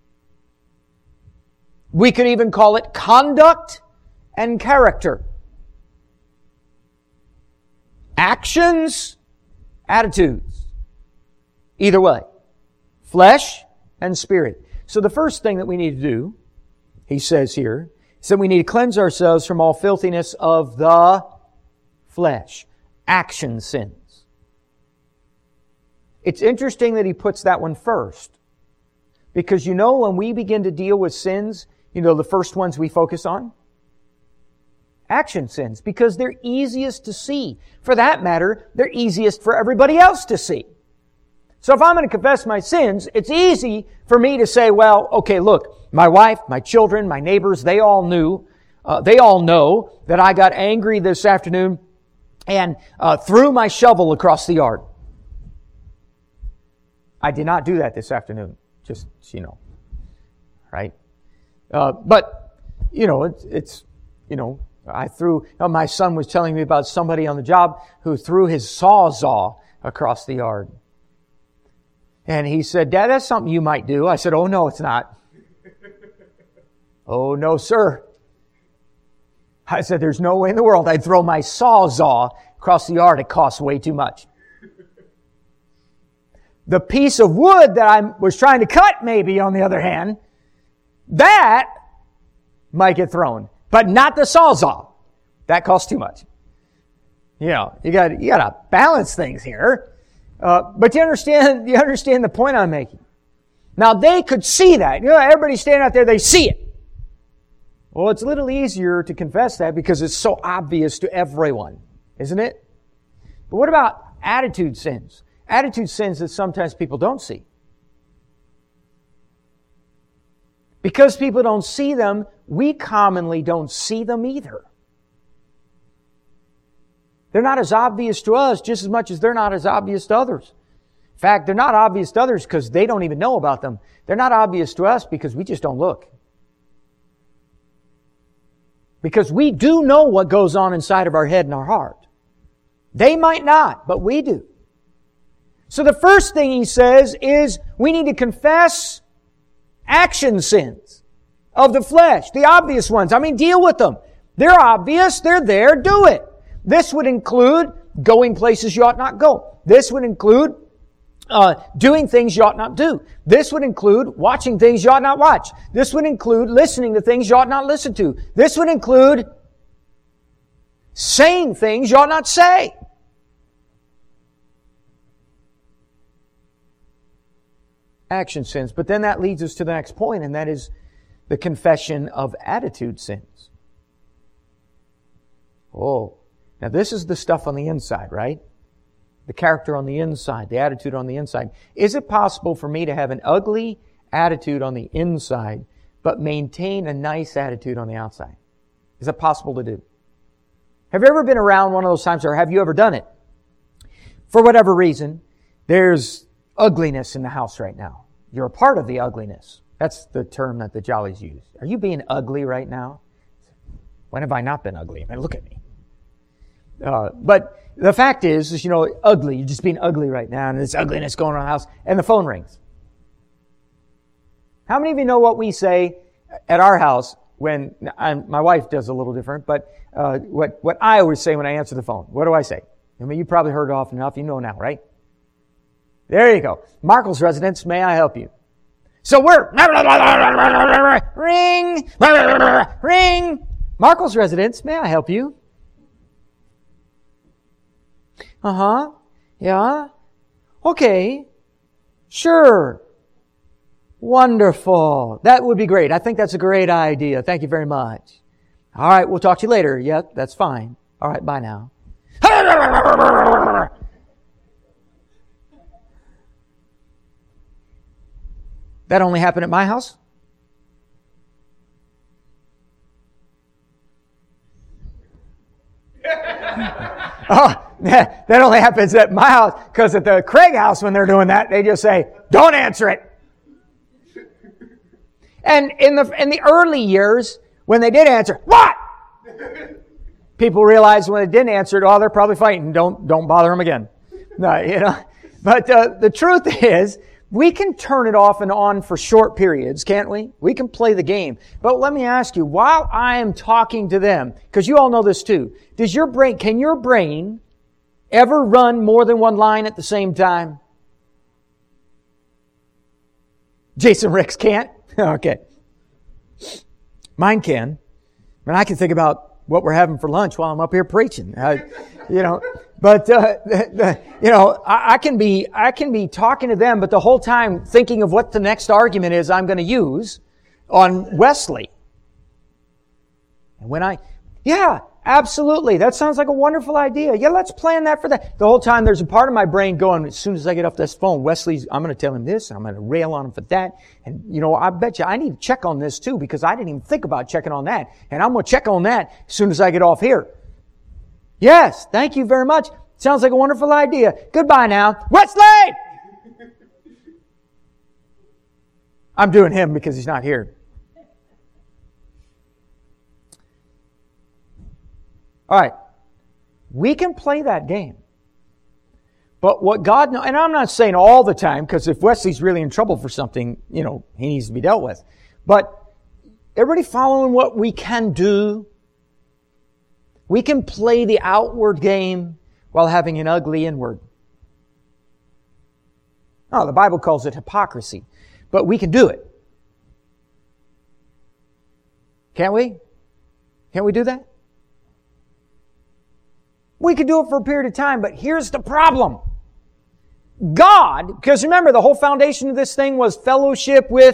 We could even call it conduct and character. Actions, attitudes. Either way. Flesh and spirit. So the first thing that we need to do, he says here, is that we need to cleanse ourselves from all filthiness of the flesh. Action sins. It's interesting that he puts that one first. Because you know when we begin to deal with sins, you know the first ones we focus on? Action sins. Because they're easiest to see. For that matter, they're easiest for everybody else to see. So if I'm going to confess my sins, it's easy for me to say, well, okay, look, my wife, my children, my neighbors, they all knew, uh, they all know that I got angry this afternoon and uh, threw my shovel across the yard. I did not do that this afternoon, just, you know, right? Uh, but, you know, it's, it's, you know, I threw, uh, my son was telling me about somebody on the job who threw his sawzall across the yard. And he said, Dad, that's something you might do. I said, oh, no, it's not. Oh, no, sir. I said, there's no way in the world I'd throw my sawzall across the yard. It costs way too much. The piece of wood that I was trying to cut, maybe, on the other hand, that might get thrown. But not the sawzall. That costs too much. You know, you got you got to balance things here. Uh, but you understand, you understand the point I'm making. Now they could see that. You know, everybody standing out there, they see it. Well, it's a little easier to confess that because it's so obvious to everyone, isn't it? But what about attitude sins? Attitude sins that sometimes people don't see. Because people don't see them, we commonly don't see them either. They're not as obvious to us just as much as they're not as obvious to others. In fact, they're not obvious to others because they don't even know about them. They're not obvious to us because we just don't look. Because we do know what goes on inside of our head and our heart. They might not, but we do. So the first thing he says is we need to confess action sins of the flesh, the obvious ones. I mean, deal with them. They're obvious. They're there. Do it. This would include going places you ought not go. This would include uh, doing things you ought not do. This would include watching things you ought not watch. This would include listening to things you ought not listen to. This would include saying things you ought not say. Action sins. But then that leads us to the next point, and that is the confession of attitude sins. Oh, now this is the stuff on the inside, right? The character on the inside, the attitude on the inside. Is it possible for me to have an ugly attitude on the inside, but maintain a nice attitude on the outside? Is it possible to do? Have you ever been around one of those times, or have you ever done it? For whatever reason, there's ugliness in the house right now. You're a part of the ugliness. That's the term that the Jollies use. Are you being ugly right now? When have I not been ugly? I mean, look at me. Uh, but the fact is, is, you know, ugly. You're just being ugly right now, and there's ugliness going on in the house, and the phone rings. How many of you know what we say at our house when, I'm, my wife does a little different, but uh, what, what I always say when I answer the phone? What do I say? I mean, you probably heard it often enough. You know now, right? There you go. Markle's residence, may I help you? So we're, ring, ring, Markle's residence, may I help you? Uh-huh. Yeah. Okay. Sure. Wonderful. That would be great. I think that's a great idea. Thank you very much. All right, we'll talk to you later. Yep, that's fine. All right, bye now. That only happened at my house? Oh, that only happens at my house, because at the Craig house when they're doing that, they just say, don't answer it. And in the in the early years, when they did answer, what? People realized when they didn't answer it, oh, they're probably fighting. Don't don't bother them again. No, you know. But uh, the truth is, we can turn it off and on for short periods, can't we? We can play the game. But let me ask you, while I am talking to them, because you all know this too, does your brain, can your brain ever run more than one line at the same time? Jason Ricks can't? Okay. Mine can. And I can think about what we're having for lunch while I'm up here preaching. I, you know, but, uh, the, the, you know, I, I can be, I can be talking to them, but the whole time thinking of what the next argument is I'm going to use on Wesley. And when I, yeah, absolutely. That sounds like a wonderful idea. Yeah, let's plan that for that. The whole time there's a part of my brain going, as soon as I get off this phone, Wesley's, I'm going to tell him this, and I'm going to rail on him for that. And, you know, I bet you I need to check on this too, because I didn't even think about checking on that. And I'm going to check on that as soon as I get off here. Yes, thank you very much. Sounds like a wonderful idea. Goodbye now. Wesley! I'm doing him because he's not here. All right. We can play that game. But what God knows, and I'm not saying all the time, because if Wesley's really in trouble for something, you know, he needs to be dealt with. But everybody following what we can do? We can play the outward game while having an ugly inward. Oh, the Bible calls it hypocrisy. But we can do it. Can't we? Can't we do that? We could do it for a period of time, but here's the problem. God, because remember, the whole foundation of this thing was fellowship with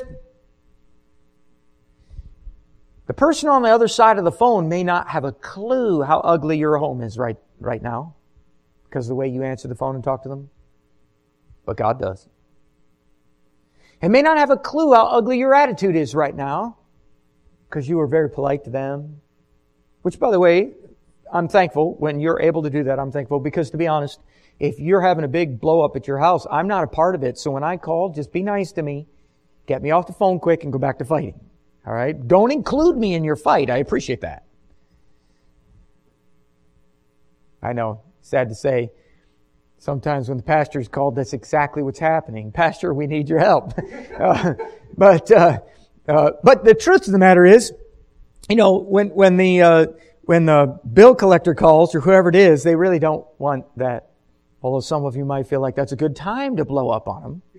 the person on the other side of the phone may not have a clue how ugly your home is right, right now because of the way you answer the phone and talk to them. But God does. And may not have a clue how ugly your attitude is right now because you were very polite to them. Which, by the way, I'm thankful when you're able to do that. I'm thankful because, to be honest, if you're having a big blow up at your house, I'm not a part of it. So when I call, just be nice to me. Get me off the phone quick and go back to fighting. All right? Don't include me in your fight. I appreciate that. I know. Sad to say, sometimes when the pastor's called, that's exactly what's happening. Pastor, we need your help. uh, but uh, uh, but the truth of the matter is, you know, when when the uh, when the bill collector calls or whoever it is, they really don't want that. Although some of you might feel like that's a good time to blow up on them.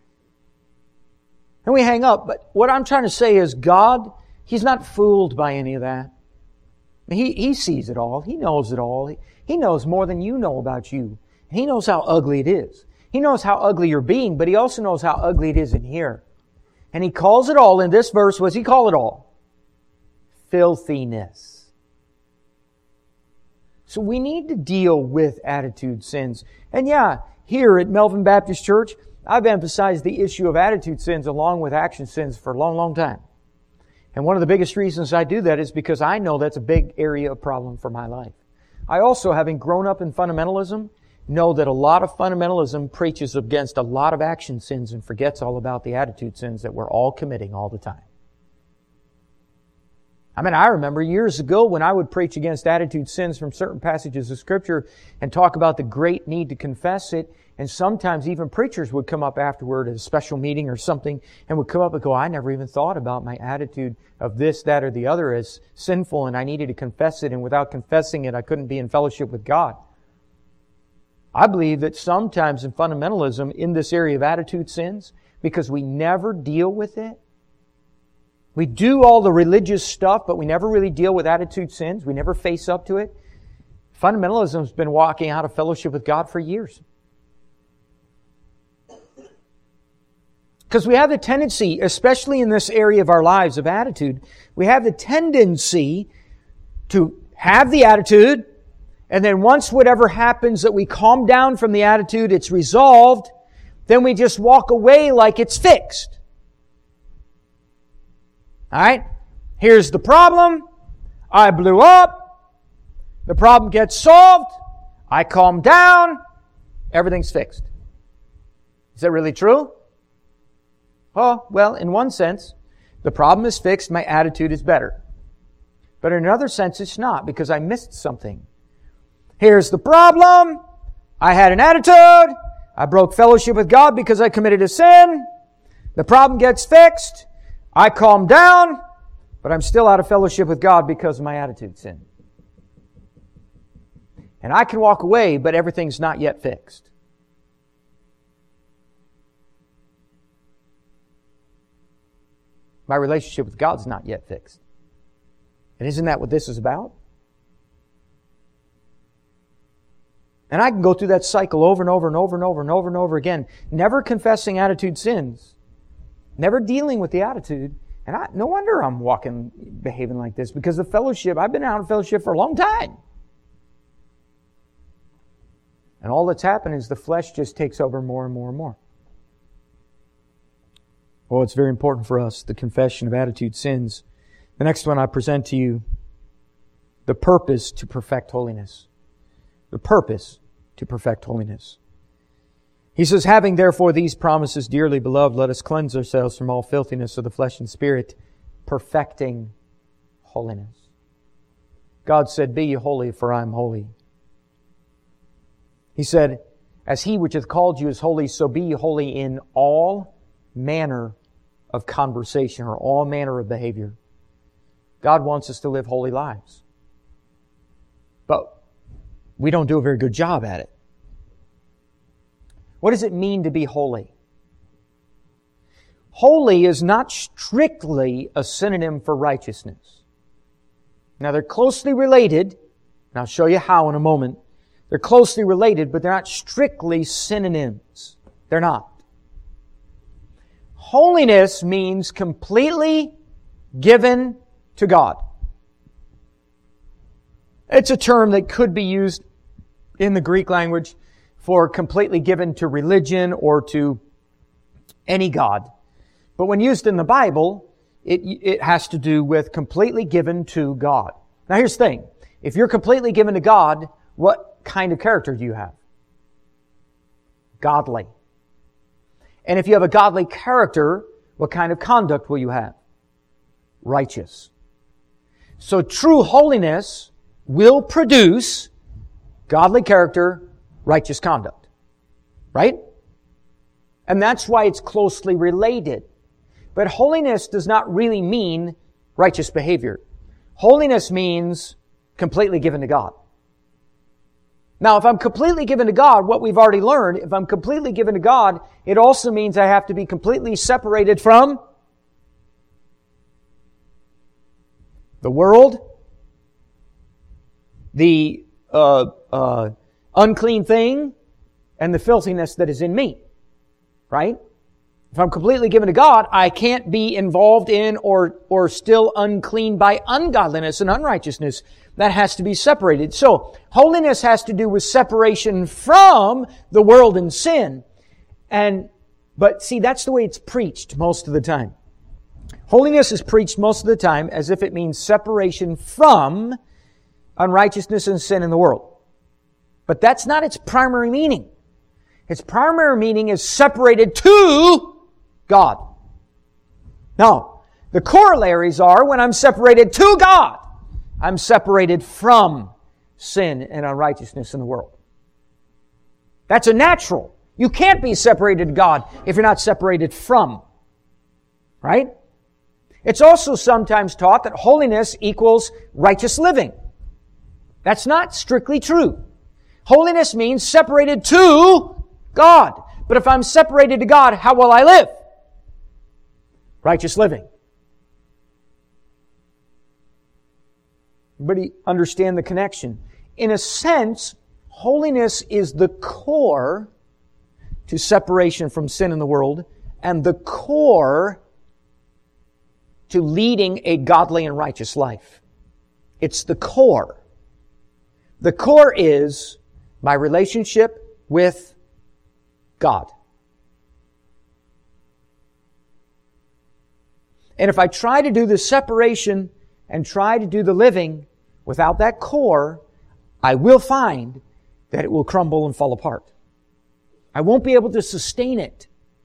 And we hang up. But what I'm trying to say is God, He's not fooled by any of that. He, he sees it all. He knows it all. He, he knows more than you know about you. He knows how ugly it is. He knows how ugly you're being, but He also knows how ugly it is in here. And He calls it all, in this verse, what does He call it all? Filthiness. So we need to deal with attitude sins. And yeah, here at Melvin Baptist Church, I've emphasized the issue of attitude sins along with action sins for a long, long time. And one of the biggest reasons I do that is because I know that's a big area of problem for my life. I also, having grown up in fundamentalism, know that a lot of fundamentalism preaches against a lot of action sins and forgets all about the attitude sins that we're all committing all the time. I mean, I remember years ago when I would preach against attitude sins from certain passages of Scripture and talk about the great need to confess it, and sometimes even preachers would come up afterward at a special meeting or something and would come up and go, I never even thought about my attitude of this, that, or the other as sinful, and I needed to confess it, and without confessing it, I couldn't be in fellowship with God. I believe that sometimes in fundamentalism, in this area of attitude sins, because we never deal with it, we do all the religious stuff, but we never really deal with attitude sins. We never face up to it. Fundamentalism's been walking out of fellowship with God for years. Because we have the tendency, especially in this area of our lives of attitude, we have the tendency to have the attitude, and then once whatever happens that we calm down from the attitude, it's resolved, then we just walk away like it's fixed. Alright? Here's the problem. I blew up. The problem gets solved. I calm down, everything's fixed. Is that really true? Oh, well, in one sense, the problem is fixed, my attitude is better. But in another sense, it's not, because I missed something. Here's the problem. I had an attitude. I broke fellowship with God because I committed a sin. The problem gets fixed. I calm down, but I'm still out of fellowship with God because of my attitude sin. And I can walk away, but everything's not yet fixed. My relationship with God's not yet fixed. And isn't that what this is about? And I can go through that cycle over and over and over and over and over and over again, never confessing attitude sins, never dealing with the attitude. And I, no wonder I'm walking, behaving like this, because the fellowship, I've been out of fellowship for a long time. And all that's happened is the flesh just takes over more and more and more. Well, it's very important for us, the confession of attitude sins. The next one I present to you, the purpose to perfect holiness. The purpose to perfect holiness. He says, having therefore these promises, dearly beloved, let us cleanse ourselves from all filthiness of the flesh and spirit, perfecting holiness. God said, be ye holy, for I am holy. He said, as He which hath called you is holy, so be ye holy in all manner of conversation or all manner of behavior. God wants us to live holy lives. But we don't do a very good job at it. What does it mean to be holy? Holy is not strictly a synonym for righteousness. Now they're closely related, and I'll show you how in a moment. They're closely related, but they're not strictly synonyms. They're not. Holiness means completely given to God. It's a term that could be used in the Greek language for completely given to religion or to any god. But when used in the Bible, it, it has to do with completely given to God. Now here's the thing. If you're completely given to God, what kind of character do you have? Godly. And if you have a godly character, what kind of conduct will you have? Righteous. So true holiness will produce godly character, righteous conduct. Right? And that's why it's closely related. But holiness does not really mean righteous behavior. Holiness means completely given to God. Now, if I'm completely given to God, what we've already learned, if I'm completely given to God, it also means I have to be completely separated from the world, the uh, uh, unclean thing, and the filthiness that is in me. Right? If I'm completely given to God, I can't be involved in or, or still unclean by ungodliness and unrighteousness. That has to be separated. So, holiness has to do with separation from the world and sin. And, but see, that's the way it's preached most of the time. Holiness is preached most of the time as if it means separation from unrighteousness and sin in the world. But that's not its primary meaning. Its primary meaning is separated to God. Now, the corollaries are when I'm separated to God, I'm separated from sin and unrighteousness in the world. That's a natural. You can't be separated to God if you're not separated from. Right? It's also sometimes taught that holiness equals righteous living. That's not strictly true. Holiness means separated to God. But if I'm separated to God, how will I live? Righteous living. Everybody understand the connection? In a sense, holiness is the core to separation from sin in the world and the core to leading a godly and righteous life. It's the core. The core is my relationship with God. And if I try to do the separation and try to do the living without that core, I will find that it will crumble and fall apart. I won't be able to sustain it.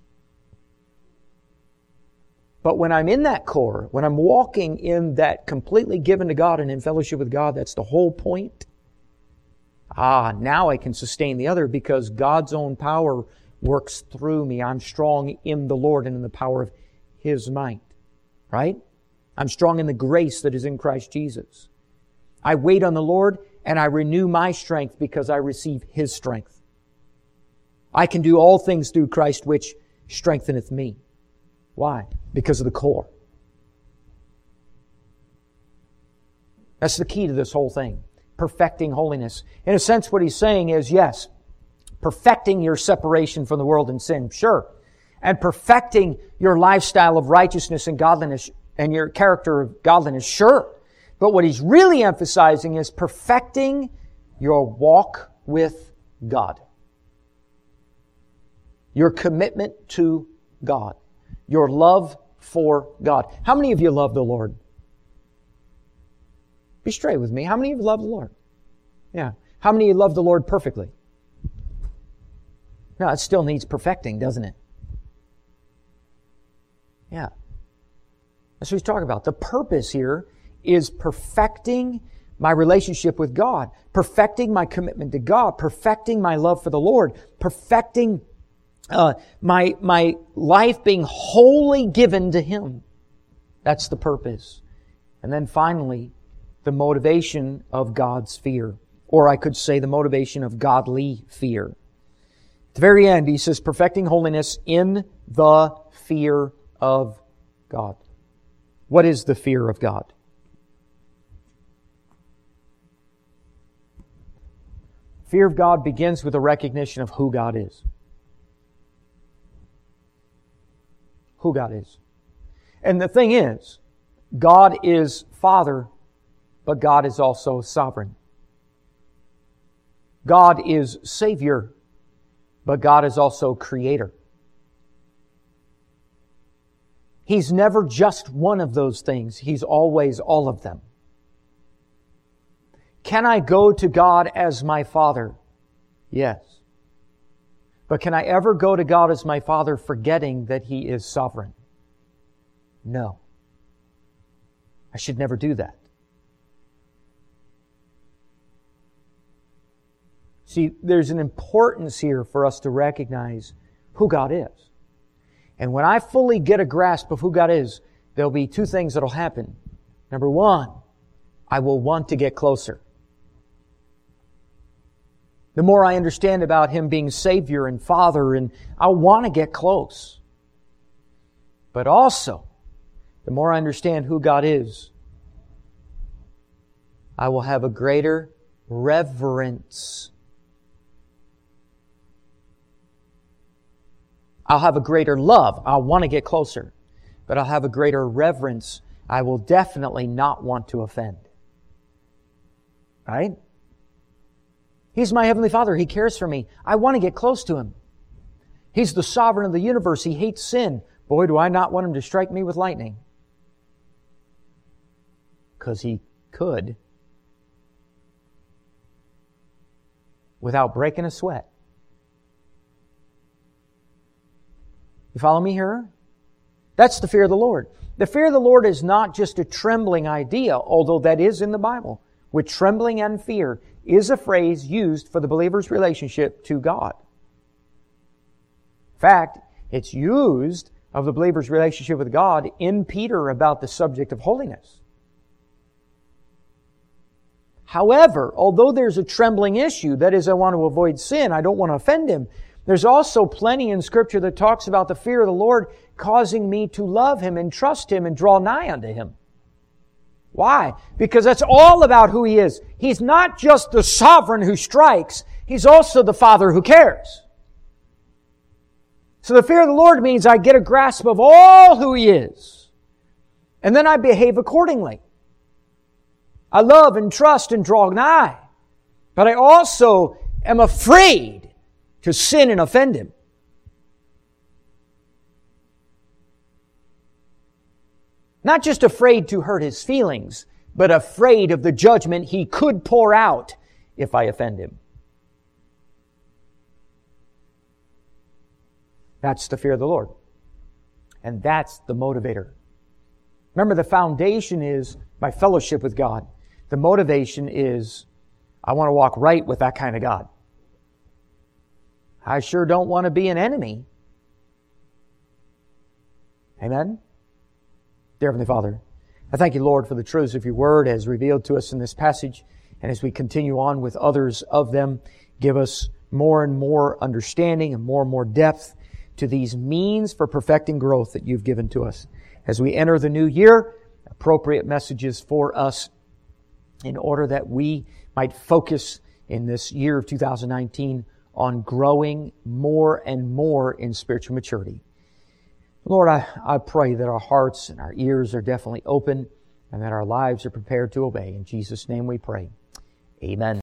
But when I'm in that core, when I'm walking in that completely given to God and in fellowship with God, that's the whole point. Ah, now I can sustain the other because God's own power works through me. I'm strong in the Lord and in the power of His might. Right? I'm strong in the grace that is in Christ Jesus. I wait on the Lord and I renew my strength because I receive His strength. I can do all things through Christ which strengtheneth me. Why? Because of the core. That's the key to this whole thing. Perfecting holiness. In a sense, what he's saying is, yes, perfecting your separation from the world and sin, sure. And perfecting your lifestyle of righteousness and godliness and your character of godliness, sure. But what he's really emphasizing is perfecting your walk with God. Your commitment to God. Your love for God. How many of you love the Lord? Be straight with me. How many of you love the Lord? Yeah. How many of you love the Lord perfectly? No, it still needs perfecting, doesn't it? Yeah. That's what he's talking about. The purpose here is perfecting my relationship with God, perfecting my commitment to God, perfecting my love for the Lord, perfecting uh, my my life being wholly given to Him. That's the purpose. And then finally, the motivation of God's fear. Or I could say the motivation of godly fear. At the very end, he says, perfecting holiness in the fear of God. What is the fear of God? Fear of God begins with a recognition of who God is. Who God is. And the thing is, God is Father, but God is also sovereign. God is Savior, but God is also Creator. He's never just one of those things. He's always all of them. Can I go to God as my Father? Yes. But can I ever go to God as my Father forgetting that He is sovereign? No. I should never do that. See, there's an importance here for us to recognize who God is. And when I fully get a grasp of who God is, there'll be two things that'll happen. Number one, I will want to get closer. The more I understand about Him being Savior and Father, and I want to get close. But also, the more I understand who God is, I will have a greater reverence. I'll have a greater love. I'll want to get closer. But I'll have a greater reverence. I will definitely not want to offend. Right? He's my Heavenly Father. He cares for me. I want to get close to Him. He's the sovereign of the universe. He hates sin. Boy, do I not want Him to strike me with lightning. Because He could. Without breaking a sweat. You follow me here? That's the fear of the Lord. The fear of the Lord is not just a trembling idea, although that is in the Bible. With trembling and fear is a phrase used for the believer's relationship to God. In fact, it's used of the believer's relationship with God in Peter about the subject of holiness. However, although there's a trembling issue, that is, I want to avoid sin, I don't want to offend Him, there's also plenty in Scripture that talks about the fear of the Lord causing me to love Him and trust Him and draw nigh unto Him. Why? Because that's all about who He is. He's not just the sovereign who strikes, He's also the Father who cares. So the fear of the Lord means I get a grasp of all who He is. And then I behave accordingly. I love and trust and draw nigh. But I also am afraid to sin and offend Him. Not just afraid to hurt His feelings, but afraid of the judgment He could pour out if I offend Him. That's the fear of the Lord. And that's the motivator. Remember, the foundation is my fellowship with God. The motivation is I want to walk right with that kind of God. I sure don't want to be an enemy. Amen? Dear Heavenly Father, I thank you, Lord, for the truths of your word as revealed to us in this passage. And as we continue on with others of them, give us more and more understanding and more and more depth to these means for perfecting growth that you've given to us. As we enter the new year, appropriate messages for us in order that we might focus in this year of two thousand nineteen on growing more and more in spiritual maturity. Lord, I, I pray that our hearts and our ears are definitely open and that our lives are prepared to obey. In Jesus' name we pray. Amen.